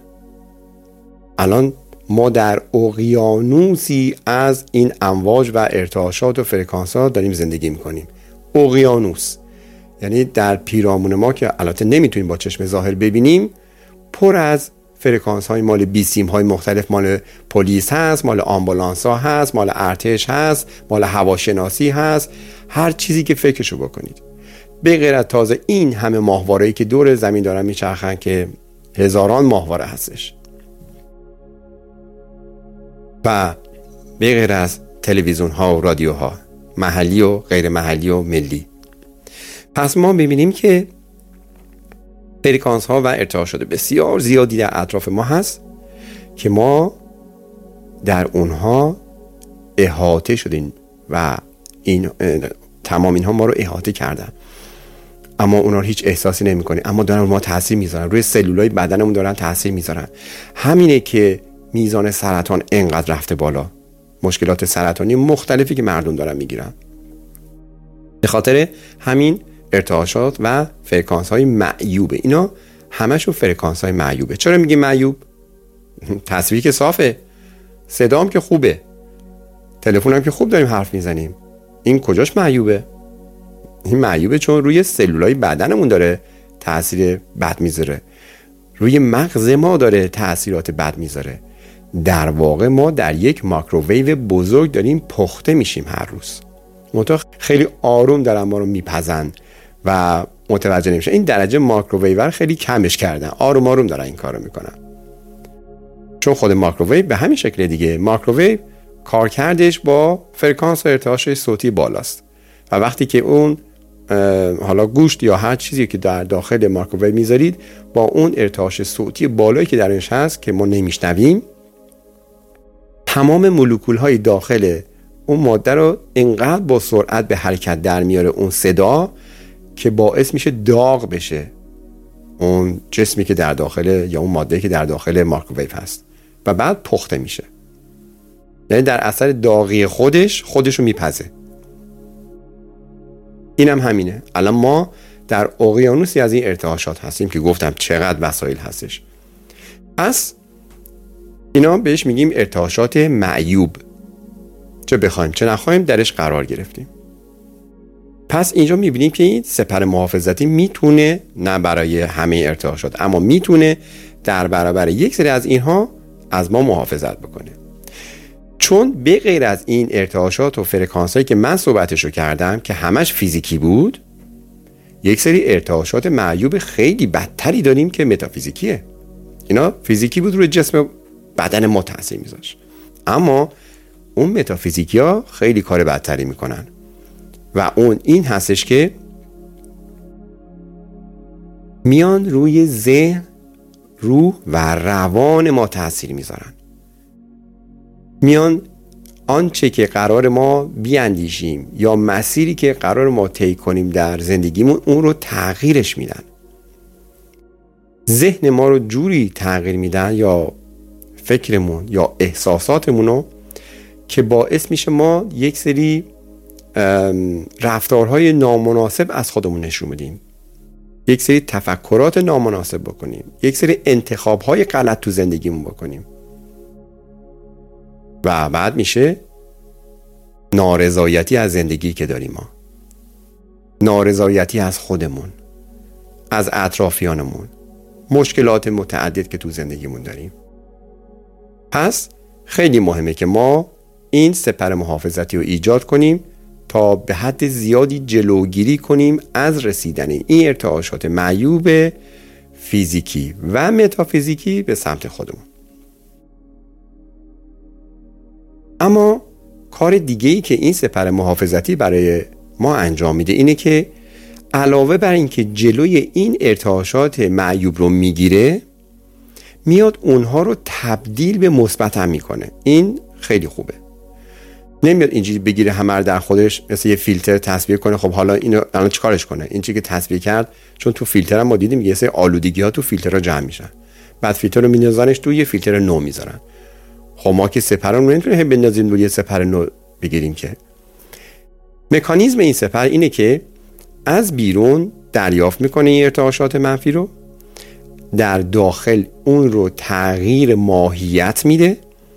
الان ما در اقیانوسی از این امواج و ارتعاشات و فرکانس ها داریم زندگی میکنیم. اقیانوس یعنی در پیرامون ما که البته نمیتونیم با چشم ظاهر ببینیم، پر از فرکانس های مال بیسیم های مختلف، مال پلیس هست، مال آمبولانس ها هست، مال ارتش هست، مال هواشناسی هست، هر چیزی که فکرشو بکنید. به غیر از تازه این همه ماهواره‌ای که دور زمین دارن میچرخن که هزاران ماهواره هستش، و به غیر از تلویزیون ها و رادیو ها محلی و غیر محلی و ملی. پس ما ببینیم که فرکانس ها و ارتعاشات بسیار زیادی در اطراف ما هست که ما در اونها احاطه شدیم و این تمام اینها ما رو احاطه کردن، اما اونا رو هیچ احساسی نمی کنیم، اما دارن ما تاثیر میذارن روی سلولای بدنمون، دارن تاثیر میذارن. همینه که میزان سرطان انقدر رفته بالا، مشکلات سرطانی مختلفی که مردم دارن میگیرن به خاطر همین ارتعاشات و فرکانس های معیوبه. اینا همشون فرکانس های معیوبه. چرا میگیم معیوب؟ تصویری که صافه، صدام که خوبه، تلفنم که خوب داریم حرف میزنیم، این کجاش معیوبه؟ این معیوبه چون روی سلولای بدنمون داره تاثیر بد میذاره، روی مغز ما داره تاثیرات بد میذاره، در واقع ما در یک مایکروویو بزرگ داریم پخته میشیم هر روز. منتها خیلی آروم دارن ما رو میپزن و متوجه نمیشن. این درجه مایکروویو رو خیلی کمش کردن، آروم آروم دارن این کارو میکنن. چون خود مایکروویو به همین شکل دیگه، مایکروویو کارکردش با فرکانس و ارتعاش صوتی بالاست و وقتی که اون حالا گوشت یا هر چیزی که در داخل مایکروویو میذارید با اون ارتعاش صوتی بالایی که درش هست که ما نمیشنویم، تمام مولکول های داخل اون ماده رو انقدر با سرعت به حرکت در میاره اون صدا که باعث میشه داغ بشه اون جسمی که در داخل یا اون ماده که در داخل مایکروویو هست و بعد پخته میشه. یعنی در اثر داغی خودش خودش رو میپزه. اینم هم همینه. الان ما در اقیانوسی از این ارتعاشات هستیم که گفتم چقدر وسایل هستش. پس اینا بهش میگیم ارتعاشات معیوب، چه بخوایم چه نخوایم درش قرار گرفتیم. پس اینجا میبینیم که این سپر محافظتی میتونه، نه برای همه ارتعاشات، اما میتونه در برابر یک سری از اینها از ما محافظت بکنه. چون به غیر از این ارتعاشات و فرکانسایی که من صحبتشو کردم که همش فیزیکی بود، یک سری ارتعاشات معیوب خیلی بدتری داریم که متافیزیکیه. اینا فیزیکی بود روی جسم بدن ما تاثیر میذاشت، اما اون متافیزیکی ها خیلی کار بدتری میکنن و اون این هستش که میان روی ذهن، روح و روان ما تاثیر میذارن. میان آنچه که قرار ما بیاندیشیم یا مسیری که قرار ما طی کنیم در زندگیمون اون رو تغییرش میدن. ذهن ما رو جوری تغییر میدن یا فکرمون یا احساساتمون رو که باعث میشه ما یک سری رفتارهای نامناسب از خودمون نشون بدیم، یک سری تفکرات نامناسب بکنیم، یک سری انتخابهای غلط تو زندگیمون بکنیم و بعد میشه نارضایتی از زندگی که داریم ما، نارضایتی از خودمون، از اطرافیانمون، مشکلات متعدد که تو زندگیمون داریم. پس خیلی مهمه که ما این سپر محافظتی رو ایجاد کنیم تا به حد زیادی جلوگیری کنیم از رسیدن این ارتعاشات معیوب فیزیکی و متافیزیکی به سمت خودمون. اما کار دیگه‌ای که این سپر محافظتی برای ما انجام میده اینه که علاوه بر اینکه جلوی این ارتعاشات معیوب رو میگیره، میاد اونها رو تبدیل به مثبت هم میکنه. این خیلی خوبه. نمیاد اینجوری بگیره همه رو در خودش مثل یه فیلتر تصفیه کنه. خب حالا اینو الان چیکارش کنه؟ این چیزی که تصفیه کرد، چون تو فیلتر هم ما دیدیم یه سری آلودگی ها تو فیلترها جمع میشن، بعد فیلتر رو میندازنش تو یه فیلتر نو میذارن. خب ما که سپر رو نمیتونیم هم بندازیم روی سپر نو بگیریم که. مکانیزم این سپر اینه که از بیرون دریافت میکنه این ارتعاشات منفی رو، در داخل اون رو تغییر ماهیت میده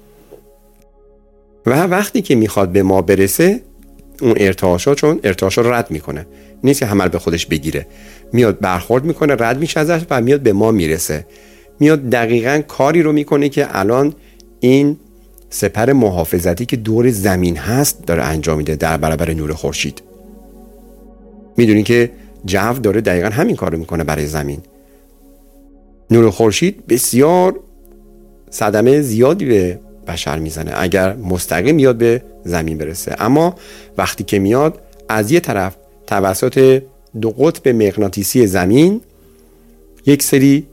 و وقتی که میخواد به ما برسه اون ارتعاشات، چون ارتعاشات رو رد میکنه، نیست که همه رو به خودش بگیره، میاد برخورد میکنه، رد میشه ازش و میاد به ما میرسه. میاد دقیقاً کاری رو میکنه که الان این سپر محافظتی که دور زمین هست داره انجام میده در برابر نور خورشید. میدونین که جو داره دقیقاً همین کارو میکنه برای زمین. نور خورشید بسیار صدمه زیادی به بشر میزنه اگر مستقیم میاد به زمین برسه، اما وقتی که میاد از یه طرف توسط دو قطب مغناطیسی زمین یک سری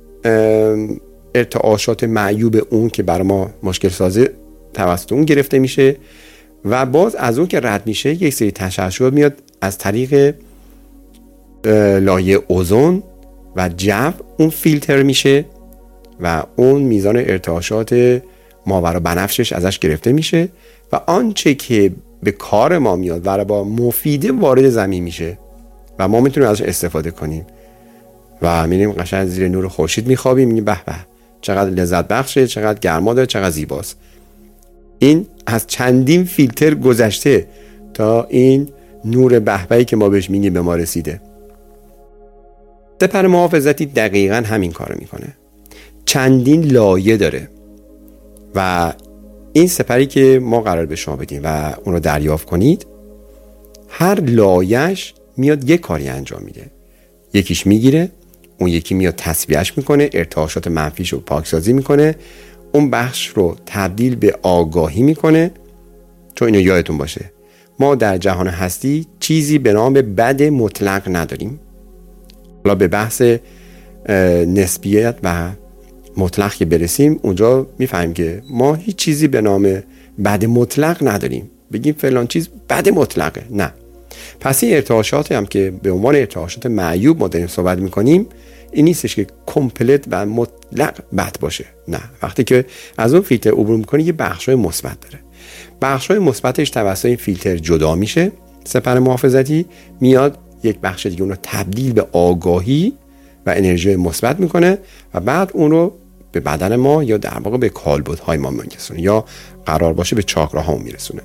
ارتعاشات معیوب اون که برای ما مشکل سازه توسط اون گرفته میشه و باز از اون که رد میشه یک سری تشعشع میاد از طریق لایه اوزون و جو اون فیلتر میشه و اون میزان ارتعاشات ماورا بنفشش ازش گرفته میشه و آنچه که به کار ما میاد و با مفیده وارد زمین میشه و ما میتونیم ازش استفاده کنیم و میریم قشنگ زیر نور خورشید میخوابیم، میگیم به به چقدر لذت بخشه، چقدر گرما داره، چقدر زیباست. این از چندین فیلتر گذشته تا این نور بهبهی که ما بهش میگیم به ما رسیده. سپر محافظتی دقیقاً همین کارو میکنه. چندین لایه داره و این سپری که ما قرار به شما بدیم و اون رو دریافت کنید، هر لایش میاد یک کاری انجام میده. یکیش میگیره، اون یکی میاد تصفیهش میکنه، ارتعاشات منفیش رو پاکسازی میکنه، اون بخش رو تبدیل به آگاهی میکنه. چون اینو یادتون باشه، ما در جهان هستی چیزی به نام بد مطلق نداریم. حالا به بحث نسبیت و مطلق که برسیم، اونجا میفهمیم که ما هیچ چیزی به نام بد مطلق نداریم بگیم فلان چیز بد مطلقه. نه. پس این ارتعاشات هم که به عنوان ارتعاشات معیوب ما داریم صحبت میکنیم، این نیستش که کامپلت و مطلق بد باشه. نه، وقتی که از اون فیلتر عبور میکنی یه بخشای مثبت داره. بخشای مثبتش توسط این فیلتر جدا میشه، سپر محافظتی میاد یک بخش دیگه اون رو تبدیل به آگاهی و انرژی مثبت میکنه و بعد اون رو به بدن ما یا در واقع به کالبدهای ما میرسونه یا قرار باشه به چاکراها میرسونه.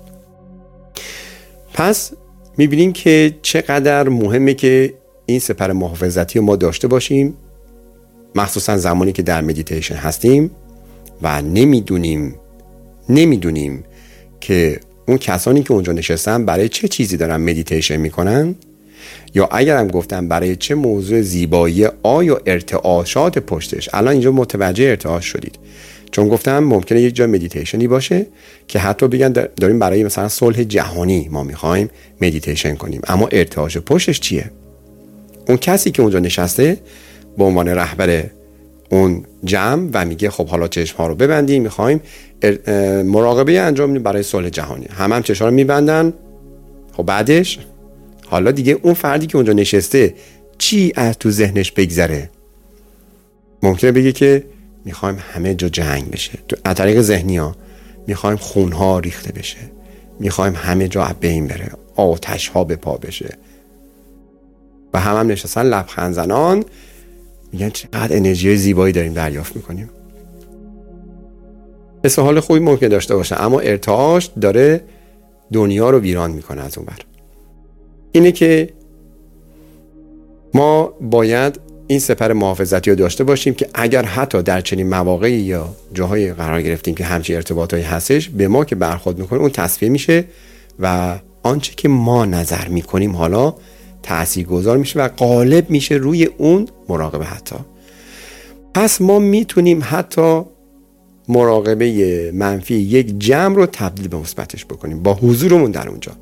پس میبینیم که چقدر مهمه که این سپر محافظتی رو ما داشته باشیم، مخصوصا زمانی که در مدیتیشن هستیم و نمیدونیم نمیدونیم که اون کسانی که اونجا نشستن برای چه چیزی دارن مدیتیشن میکنن، یا اگرم گفتم برای چه موضوع زیبایی، آیا ارتعاشات پشتش. الان اینجا متوجه ارتعاش شدید، چون گفتم ممکنه یک جا مدیتیشنی باشه که حتی بگن داریم برای مثلا صلح جهانی ما میخوایم مدیتیشن کنیم، اما ارتعاش پشتش چیه؟ اون کسی که اونجا نشسته به عنوان رهبر اون جمع و میگه خب حالا چشم ها رو ببندیم، میخوایم مراقبه انجام بدیم برای صلح جهانی. هم هم چشم ها رو میبندن. خب بعدش حالا دیگه اون فردی که اونجا نشسته چی از تو ذهنش بگذره؟ ممکنه بگه که میخوایم همه جا جنگ بشه، تو از طریق ذهنی ها میخوایم خون ها ریخته بشه، میخوایم همه جا از بین بره، آتش ها به پا بشه. و هم هم نشستن لبخند زنان میگن چقدر انرژی زیبایی داریم دریافت میکنیم. حس حال خوبی ممکن داشته باشه، اما ارتعاش داره دنیا رو ویران میکنه. از اون بر اینه که ما باید این سپر محافظتی رو داشته باشیم که اگر حتی در چنین مواقعی یا جاهای قرار گرفتیم که همچین ارتباطایی هستش، به ما که برخورد میکنه اون تصفیه میشه و آنچه که ما نظر میکنیم حالا تاثیرگذار میشه و غالب میشه روی اون مراقبه. حتی پس ما میتونیم حتی مراقبه منفی یک جمع رو تبدیل به مثبتش بکنیم با حضورمون در اونجا.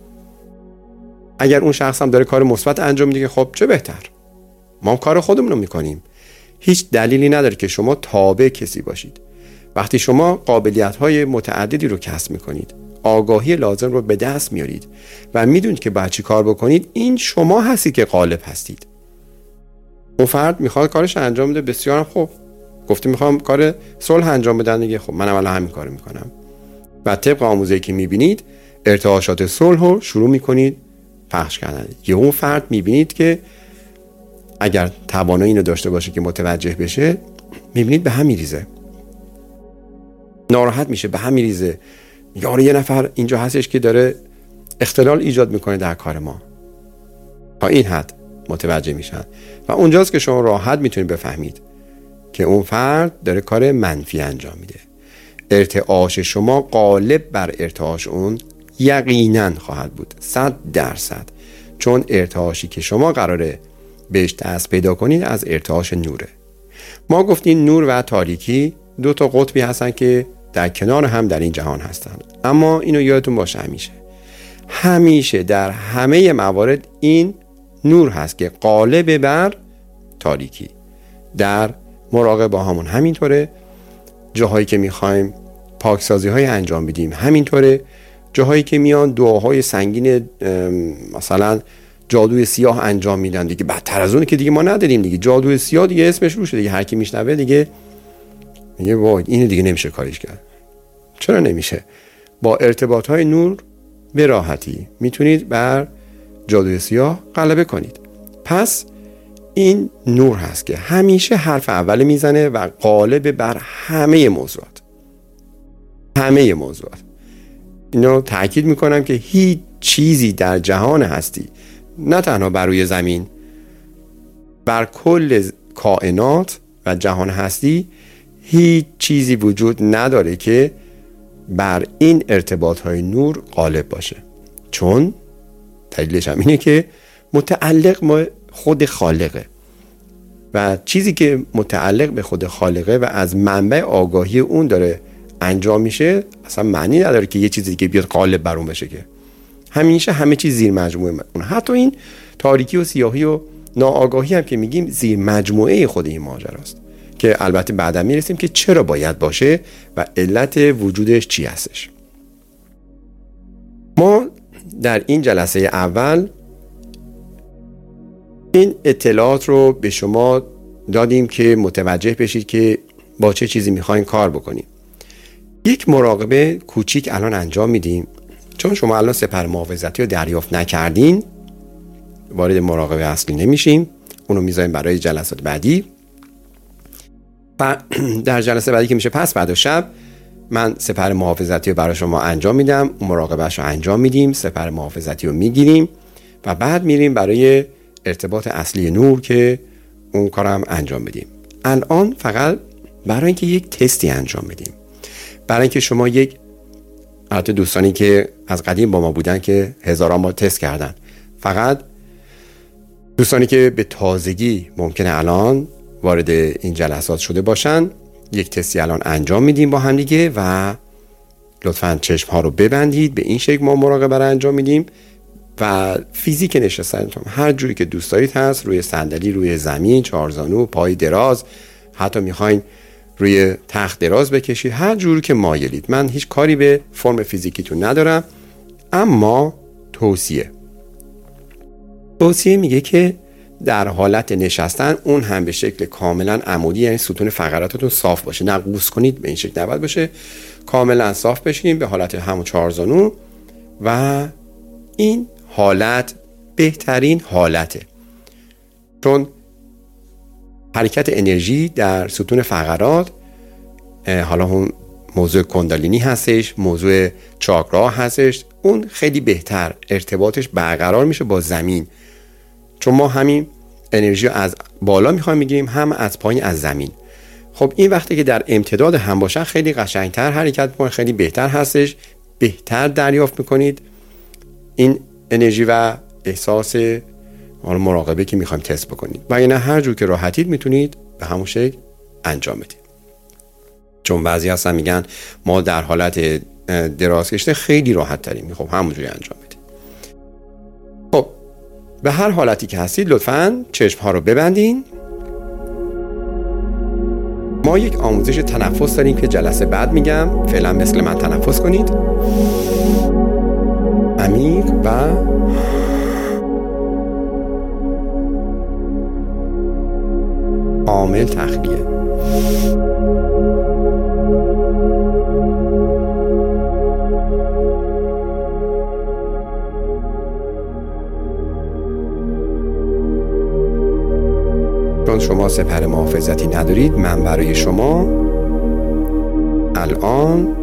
اگر اون شخص هم داره کار مثبت انجام میده، خب چه بهتر، ما کار خودمون رو میکنیم. هیچ دلیلی نداره که شما تابع کسی باشید. وقتی شما قابلیت‌های متعددی رو کسب میکنید، آگاهی لازم رو به دست میارید و میدونید که باید چی کار بکنید، این شما هستید که غالب هستید. اون فرد میخواد کارش انجام بده، بسیار خوب، گفته میخوام کار صلح انجام بدم دیگه، خب منم الان همین کارو میکنم و طبق آموزه‌ای که میبینید ارتعاشات صلح رو شروع میکنید پخش کردن. یه اون فرد میبینید که اگر توانایی اینو داشته باشه که متوجه بشه، میبینید به هم میریزه، ناراحت میشه، به هم میریزه، یارو یه نفر اینجا هستش که داره اختلال ایجاد میکنه در کار ما. تا این حد متوجه میشن و اونجاست که شما راحت میتونید بفهمید که اون فرد داره کار منفی انجام میده. ارتعاش شما غالب بر ارتعاش اون یقینا خواهد بود، صد درصد، چون ارتعاشی که شما قراره بهش دست پیدا کنید از ارتعاش نوره. ما گفتیم نور و تاریکی دو تا قطبی هستن که در کنار هم در این جهان هستن، اما اینو یادتون باشه همیشه همیشه در همه موارد این نور هست که غالب بر تاریکی. در مراقبه همون همینطوره، جاهایی که میخوایم پاکسازی های انجام بدیم همینطوره، جاهایی که میان دعاهای سنگین مثلا جادوی سیاه انجام میدن دیگه، بدتر از اون که دیگه ما نداریم دیگه. جادوی سیاه دیگه اسمش روشه دیگه، هر کی میشنوه دیگه میگه وای این دیگه نمیشه کاریش کرد. چرا نمیشه؟ با ارتباط های نور به راحتی میتونید بر جادوی سیاه غلبه کنید. پس این نور هست که همیشه حرف اول میزنه و غالب بر همه موضوعات. همه موضوعات. اینو تأکید میکنم که هیچ چیزی در جهان هستی، نه تنها بر روی زمین، بر کل کائنات و جهان هستی، هیچ چیزی وجود نداره که بر این ارتباط های نور غالب باشه، چون دلیلش هم اینه که متعلق به خود خالقه و چیزی که متعلق به خود خالقه و از منبع آگاهی اون داره انجام میشه اصلا معنی نداره که یه چیزی که بیاد غالب بر اون بشه، که همیشه همه چیز زیر مجموعه اون. حتی این تاریکی و سیاهی و ناآگاهی هم که میگیم زیر مجموعه خود این ماجراست که البته بعدا میرسیم که چرا باید باشه و علت وجودش چی هستش. ما در این جلسه اول این اطلاعات رو به شما دادیم که متوجه بشید که با چه چیزی میخواین کار بکنیم. یک مراقبه کوچیک الان انجام میدیم، چون شما الان سپر محافظتی رو دریافت نکردین وارد مراقبه اصلی نمیشیم، اونو میذاریم برای جلسات بعدی و در جلسه بعدی که میشه پس بعد شب من سپر محافظتی رو برای شما انجام میدم، مراقبهش رو انجام میدیم، سپر محافظتی رو میگیریم و بعد میریم برای ارتباط اصلی نور که اون کارم انجام بدیم. الان فقط برای اینکه یک تستی انجام بدیم، برای اینکه شما یک البته دوستانی که از قدیم با ما بودن که هزاران بار تست کردن، فقط دوستانی که به تازگی ممکنه الان وارد این جلسات شده باشن یک تستی الان انجام میدیم با هم دیگه و لطفاً چشم ها رو ببندید. به این شکل ما مراقبه رو انجام میدیم و فیزیک نشستنتون هر جوری که دوست دارید هست، روی صندلی، روی زمین، چهارزانو، پای دراز، حتی میخواین روی تخت دراز بکشید، هر جوری که مایلید. من هیچ کاری به فرم فیزیکیتون ندارم، اما توصیه توصیه میگه که در حالت نشستن اون هم به شکل کاملا عمودی، یعنی ستون فقراتتون صاف باشه، نه قوس کنید، به این شکل نباید باشه، کاملا صاف بشین به حالت همون چهارزانو و این حالت بهترین حالته، چون حرکت انرژی در ستون فقرات، حالا هم موضوع کندالینی هستش، موضوع چاکرا هستش، اون خیلی بهتر ارتباطش برقرار میشه با زمین، چون ما همین انرژی از بالا میخوایم بگیریم هم از پایین از زمین. خب این وقتی که در امتداد هم باشن خیلی قشنگتر حرکت میکنه، خیلی بهتر هستش، بهتر دریافت میکنید این انرژی و احساس مراقبه که میخوایم تست بکنید. و یعنی هر جور که راحتید میتونید به همون شکل انجام بدید، چون بعضی هستن میگن ما در حالت دراز کشیده خیلی راحت تریم. خب همونجوری انجام بدید. خب به هر حالتی که هستید لطفاً چشم ها رو ببندین. ما یک آموزش تنفس داریم که جلسه بعد میگم، فعلا مثل من تنفس کنید عمیق و کامل تخلیه. چون شما سپر محافظتی ندارید، من برای شما الان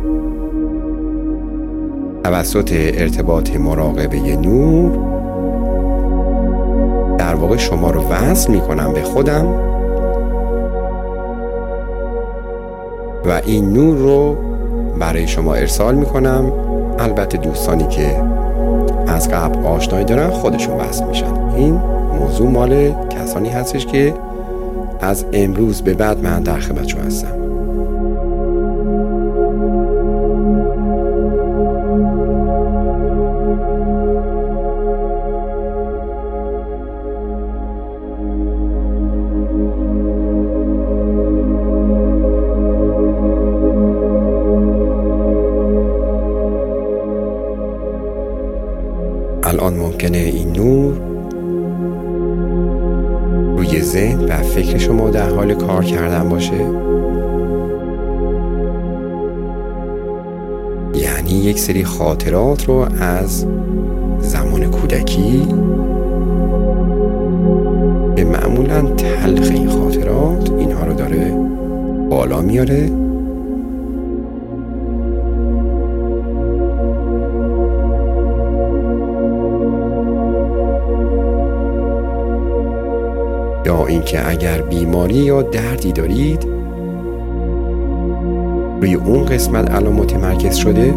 توسط ارتباط مراقبه نور در واقع شما رو وصل میکنم به خودم و این نور رو برای شما ارسال میکنم. البته دوستانی که از قبل آشنایی دارن خودشون وصل میشن. این موضوع مال کسانی هستش که از امروز به بعد من در خدمتشون هستم. الان ممکنه این نور روی ذهن و فکر شما در حال کار کردن باشه، یعنی یک سری خاطرات رو از زمان کودکی به معمولا تلخ این خاطرات اینها رو داره بالا میاره یا اینکه اگر بیماری یا دردی دارید روی اون قسمت الان متمرکز شده؟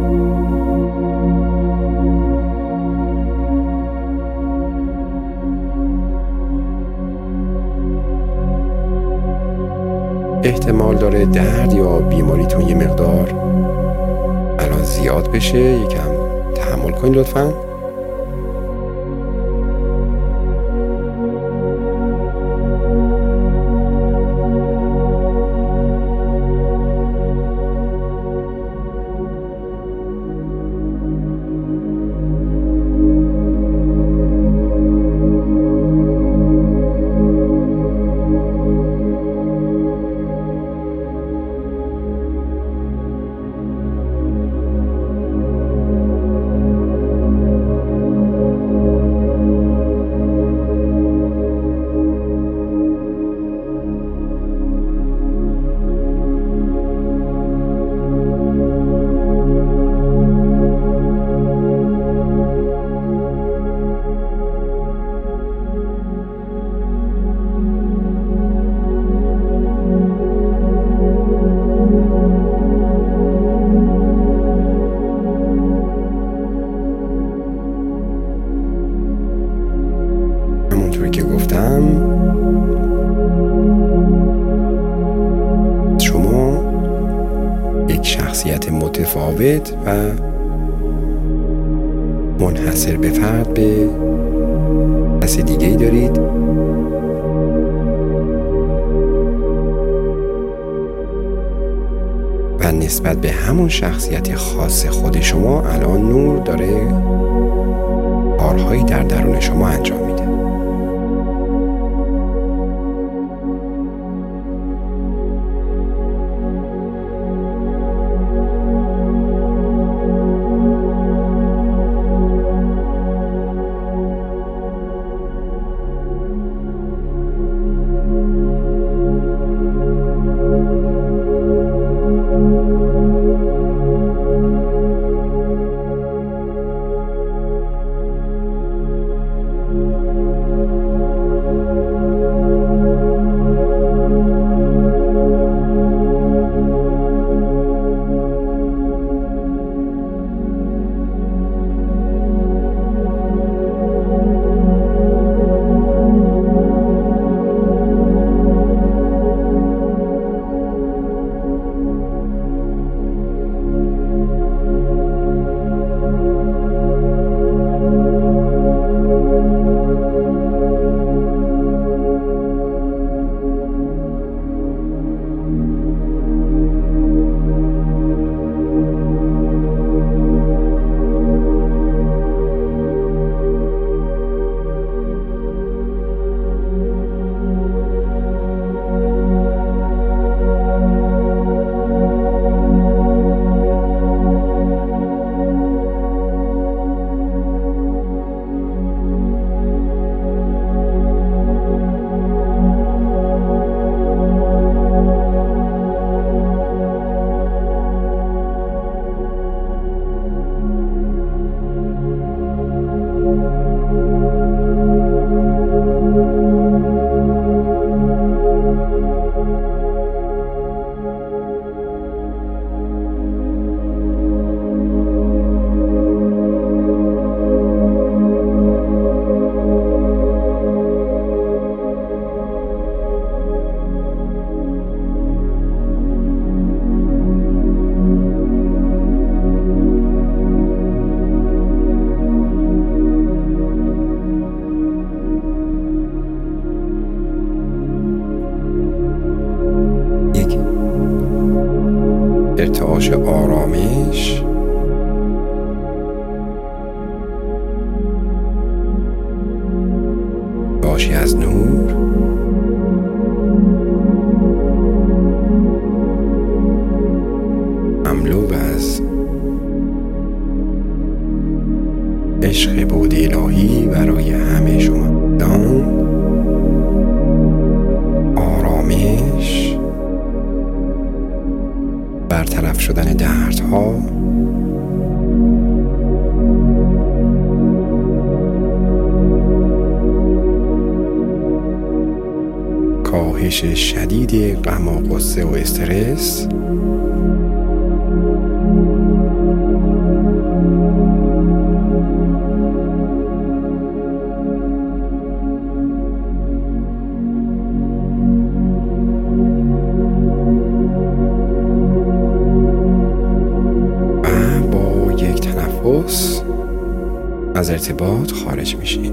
احتمال داره درد یا بیماریتون یه مقدار الان زیاد بشه. یکم تحمل کنید لطفاً. که گفتم شما یک شخصیت متفاوت و منحصر به فرد به کس دیگه‌ای دارید و نسبت به همون شخصیت خاص خود شما الان نور داره کارهایی در درون شما انجام میده. ارتعاش آرامش باشی از نور مملو از عشق بود الهی برای همه شما. دان آرامش، برطرف شدن دردها، کاهش شدید غم و غصه و استرس، از ارتباط خارج میشین.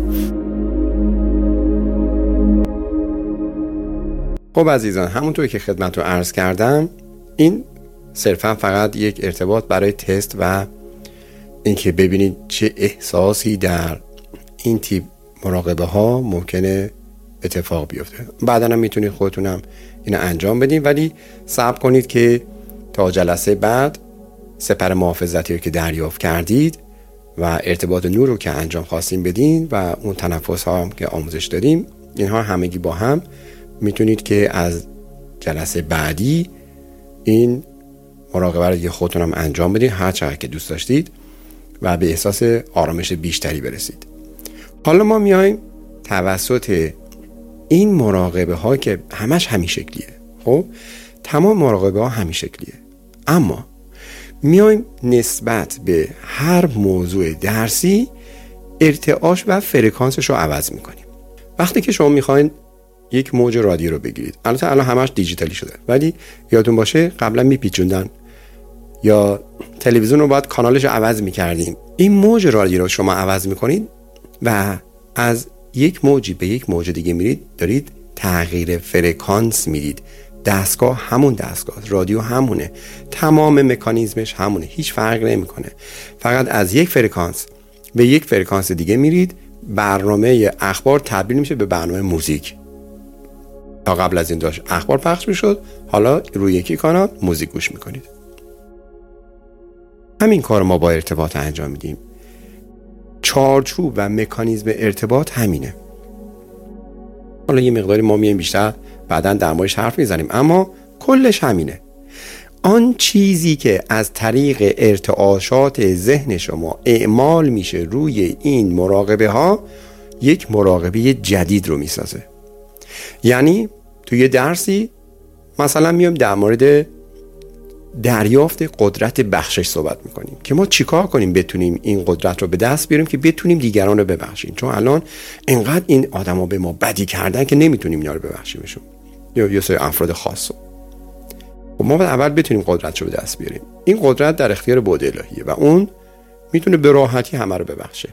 خب عزیزان، همونطور که خدمت رو عرض کردم، این صرفا فقط یک ارتباط برای تست و اینکه ببینید چه احساسی در این تیپ مراقبه ها ممکنه اتفاق بیفته. بعدا هم میتونید خودتونم اینو انجام بدین، ولی صبر کنید که تا جلسه بعد سپر محافظتی رو که دریافت کردید و ارتباط نور رو که انجام خواستیم بدین و اون تنفس ها هم که آموزش دادیم، اینها همگی با هم میتونید که از جلسه بعدی این مراقبه رو دیگه خودتون هم انجام بدین هر چقدر که دوست داشتید و به احساس آرامش بیشتری برسید. حالا ما میایم توسط این مراقبه ها که همش همین شکلیه، خب تمام مراقبه ها همین شکلیه، اما میایم نسبت به هر موضوع درسی ارتعاش و فرکانسش رو عوض میکنیم. وقتی که شما میخواین یک موج رادیو رو بگیرید، البته الان همش دیجیتالی شده، ولی یادتون باشه قبلا میپیچوندن یا تلویزیون رو باید کانالش رو عوض میکردیم. این موج رادیو رو شما عوض میکنید و از یک موجی به یک موج دیگه میرید، دارید تغییر فرکانس میدید. دستگاه همون دستگاه، رادیو همونه، تمام مکانیزمش همونه، هیچ فرق نمیکنه. فقط از یک فرکانس به یک فرکانس دیگه میرید. برنامه اخبار تبدیل میشه به برنامه موزیک. تا قبل از این داشت اخبار پخش میشد، حالا روی یکی کانال موزیک گوش میکنید. همین کار ما با ارتباط انجام میدیم. چارچوب و مکانیزم ارتباط همینه. حالا یه مقداری ما میایم بیشتر بعداً در موردش حرف میزنیم، اما کلش همینه. آن چیزی که از طریق ارتعاشات ذهن شما اعمال میشه روی این مراقبه ها یک مراقبه جدید رو میسازه. یعنی توی درسی مثلا میام در مورد دریافت قدرت بخشش صحبت میکنیم که ما چیکار کنیم بتونیم این قدرت رو به دست بیاریم که بتونیم دیگران رو ببخشیم، چون الان انقدر این آدما به ما بدی کردن که نمیتونیم اینا رو ببخشیمشون، یا یه سری افراد خاصو. و ما باید اول بتونیم قدرت رو به دست بیاریم. این قدرت در اختیار بود الهیه و اون میتونه به راحتی همه رو ببخشه.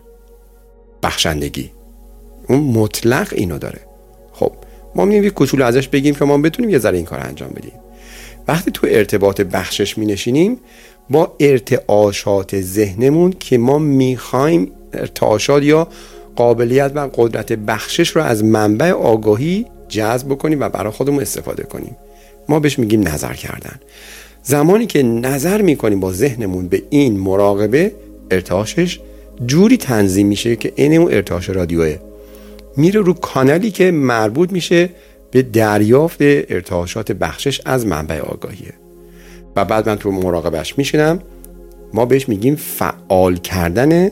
بخشندگی اون مطلق اینو داره. خب ما می‌بینیم یه کوچولو ازش بگیم که ما بتونیم یه ذره این کار انجام بدیم. وقتی تو ارتباط بخشش می نشینیم با ارتعاشات ذهنمون که ما میخوایم ارتعاشات یا قابلیت و قدرت بخشش رو از منبع آگاهی جذب بکنیم و برای خودمون استفاده کنیم، ما بهش میگیم نظر کردن. زمانی که نظر میکنیم با ذهنمون به این مراقبه، ارتعاشش جوری تنظیم میشه که این اون ارتعاش رادیوه میره رو کانالی که مربوط میشه به دریافت ارتعاشات بخشش از منبع آگاهیه. و بعد من تو مراقبهش میشینم، ما بهش میگیم فعال کردن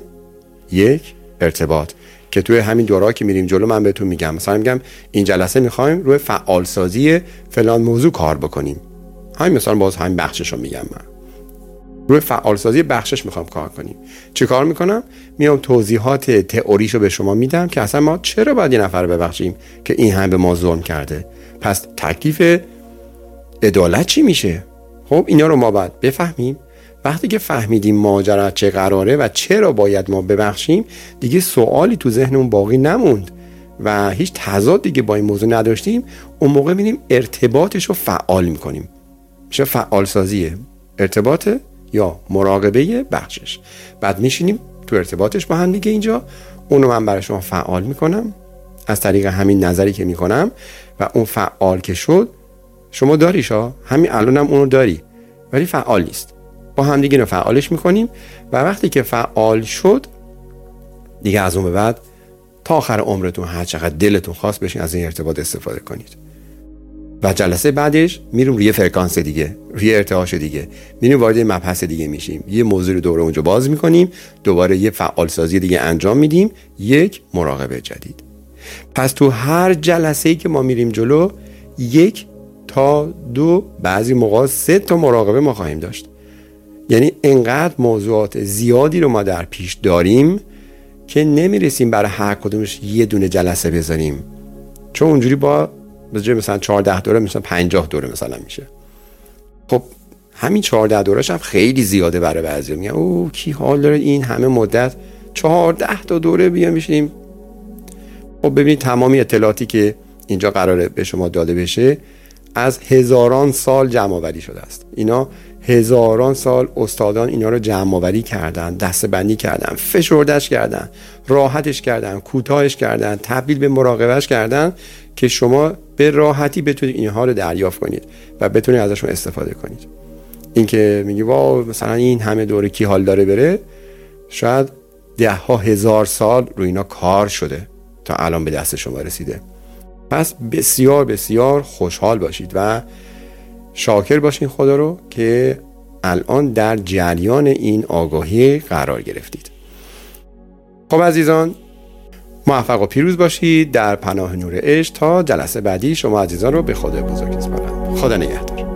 یک ارتباط، که توی همین دوره‌ها که میریم جلو من بهتون میگم، مثلا میگم این جلسه میخوایم روی فعال سازی فلان موضوع کار بکنیم. همین مثلا باز همین بخشش رو میگم، من روی فعال سازی بخشش میخوام کار کنیم. چی کار میکنم؟ میام توضیحات تئوریشو به شما میدم که اصلا ما چرا باید این نفر رو ببخشیم که این هم به ما ظلم کرده. پس تکلیف عدالت چی میشه؟ خب اینا رو ما باید بفهمیم. وقتی که فهمیدیم ماجرا چه قراره و چرا باید ما ببخشیم، دیگه سوالی تو ذهنمون باقی نموند و هیچ تضاد دیگه با این موضوع نداشتیم. اون موقع می‌بینیم ارتباطش رو فعال میکنیم. میشه فعال سازی ارتباط یا مراقبه بخشش. بعد میشینیم تو ارتباطش با هم دیگه. اینجا اونو من برای شما فعال میکنم از طریق همین نظری که میکنم و اون فعال که شد شما داریش ها، همین الان هم اونو داری ولی فعال نیست. با هم دیگه اینو فعالش میکنیم و وقتی که فعال شد دیگه از اون به بعد تا آخر عمرتون هر چقدر دلتون خواست بشین از این ارتباط استفاده کنید. و جلسه بعدش میریم روی فرکانس دیگه، روی ارتعاش دیگه، میریم وارد مبحث دیگه میشیم، یه موضوع رو دوره اونجا باز میکنیم، دوباره یه فعال سازی دیگه انجام میدیم، یک مراقبه جدید. پس تو هر جلسه‌ای که ما میریم جلو یک تا دو، بعضی موقع سه تا مراقبه ما خواهیم داشت. یعنی انقدر موضوعات زیادی رو ما در پیش داریم که نمیرسیم برای هر کدومش یه دونه جلسه بذاریم، چون اونجوری با بجای مثلا چهارده دوره مثلا پنجاه دوره مثلا میشه. خب همین چهارده دورش هم خیلی زیاده برای بعضی. میگن او کی حال داره این همه مدت چهارده تا دوره بیان بشیم. خب ببینید تمامی اطلاعاتی که اینجا قراره به شما داده بشه از هزاران سال جمع آوری شده است. اینا هزاران سال استادان اینا رو جمع آوری کردن، دسته بندی کردن، فشردش کردن، راحتش کردن، کوتاهش کردن، تبدیل به مراقبهش کردن که شما به راحتی بتونید اینها رو دریافت کنید و بتونید ازشون استفاده کنید. این که میگی واو مثلا این همه دوره کی حال داره بره، شاید ده ها هزار سال روی اینا کار شده تا الان به دست شما رسیده. پس بسیار بسیار خوشحال باشید و شاکر باشین خدا رو که الان در جریان این آگاهی قرار گرفتید. خب عزیزان، موفق و پیروز باشید در پناه نور عشق. تا جلسه بعدی شما عزیزان رو به خدا بزرگ بسپارم. خدا نگهدار.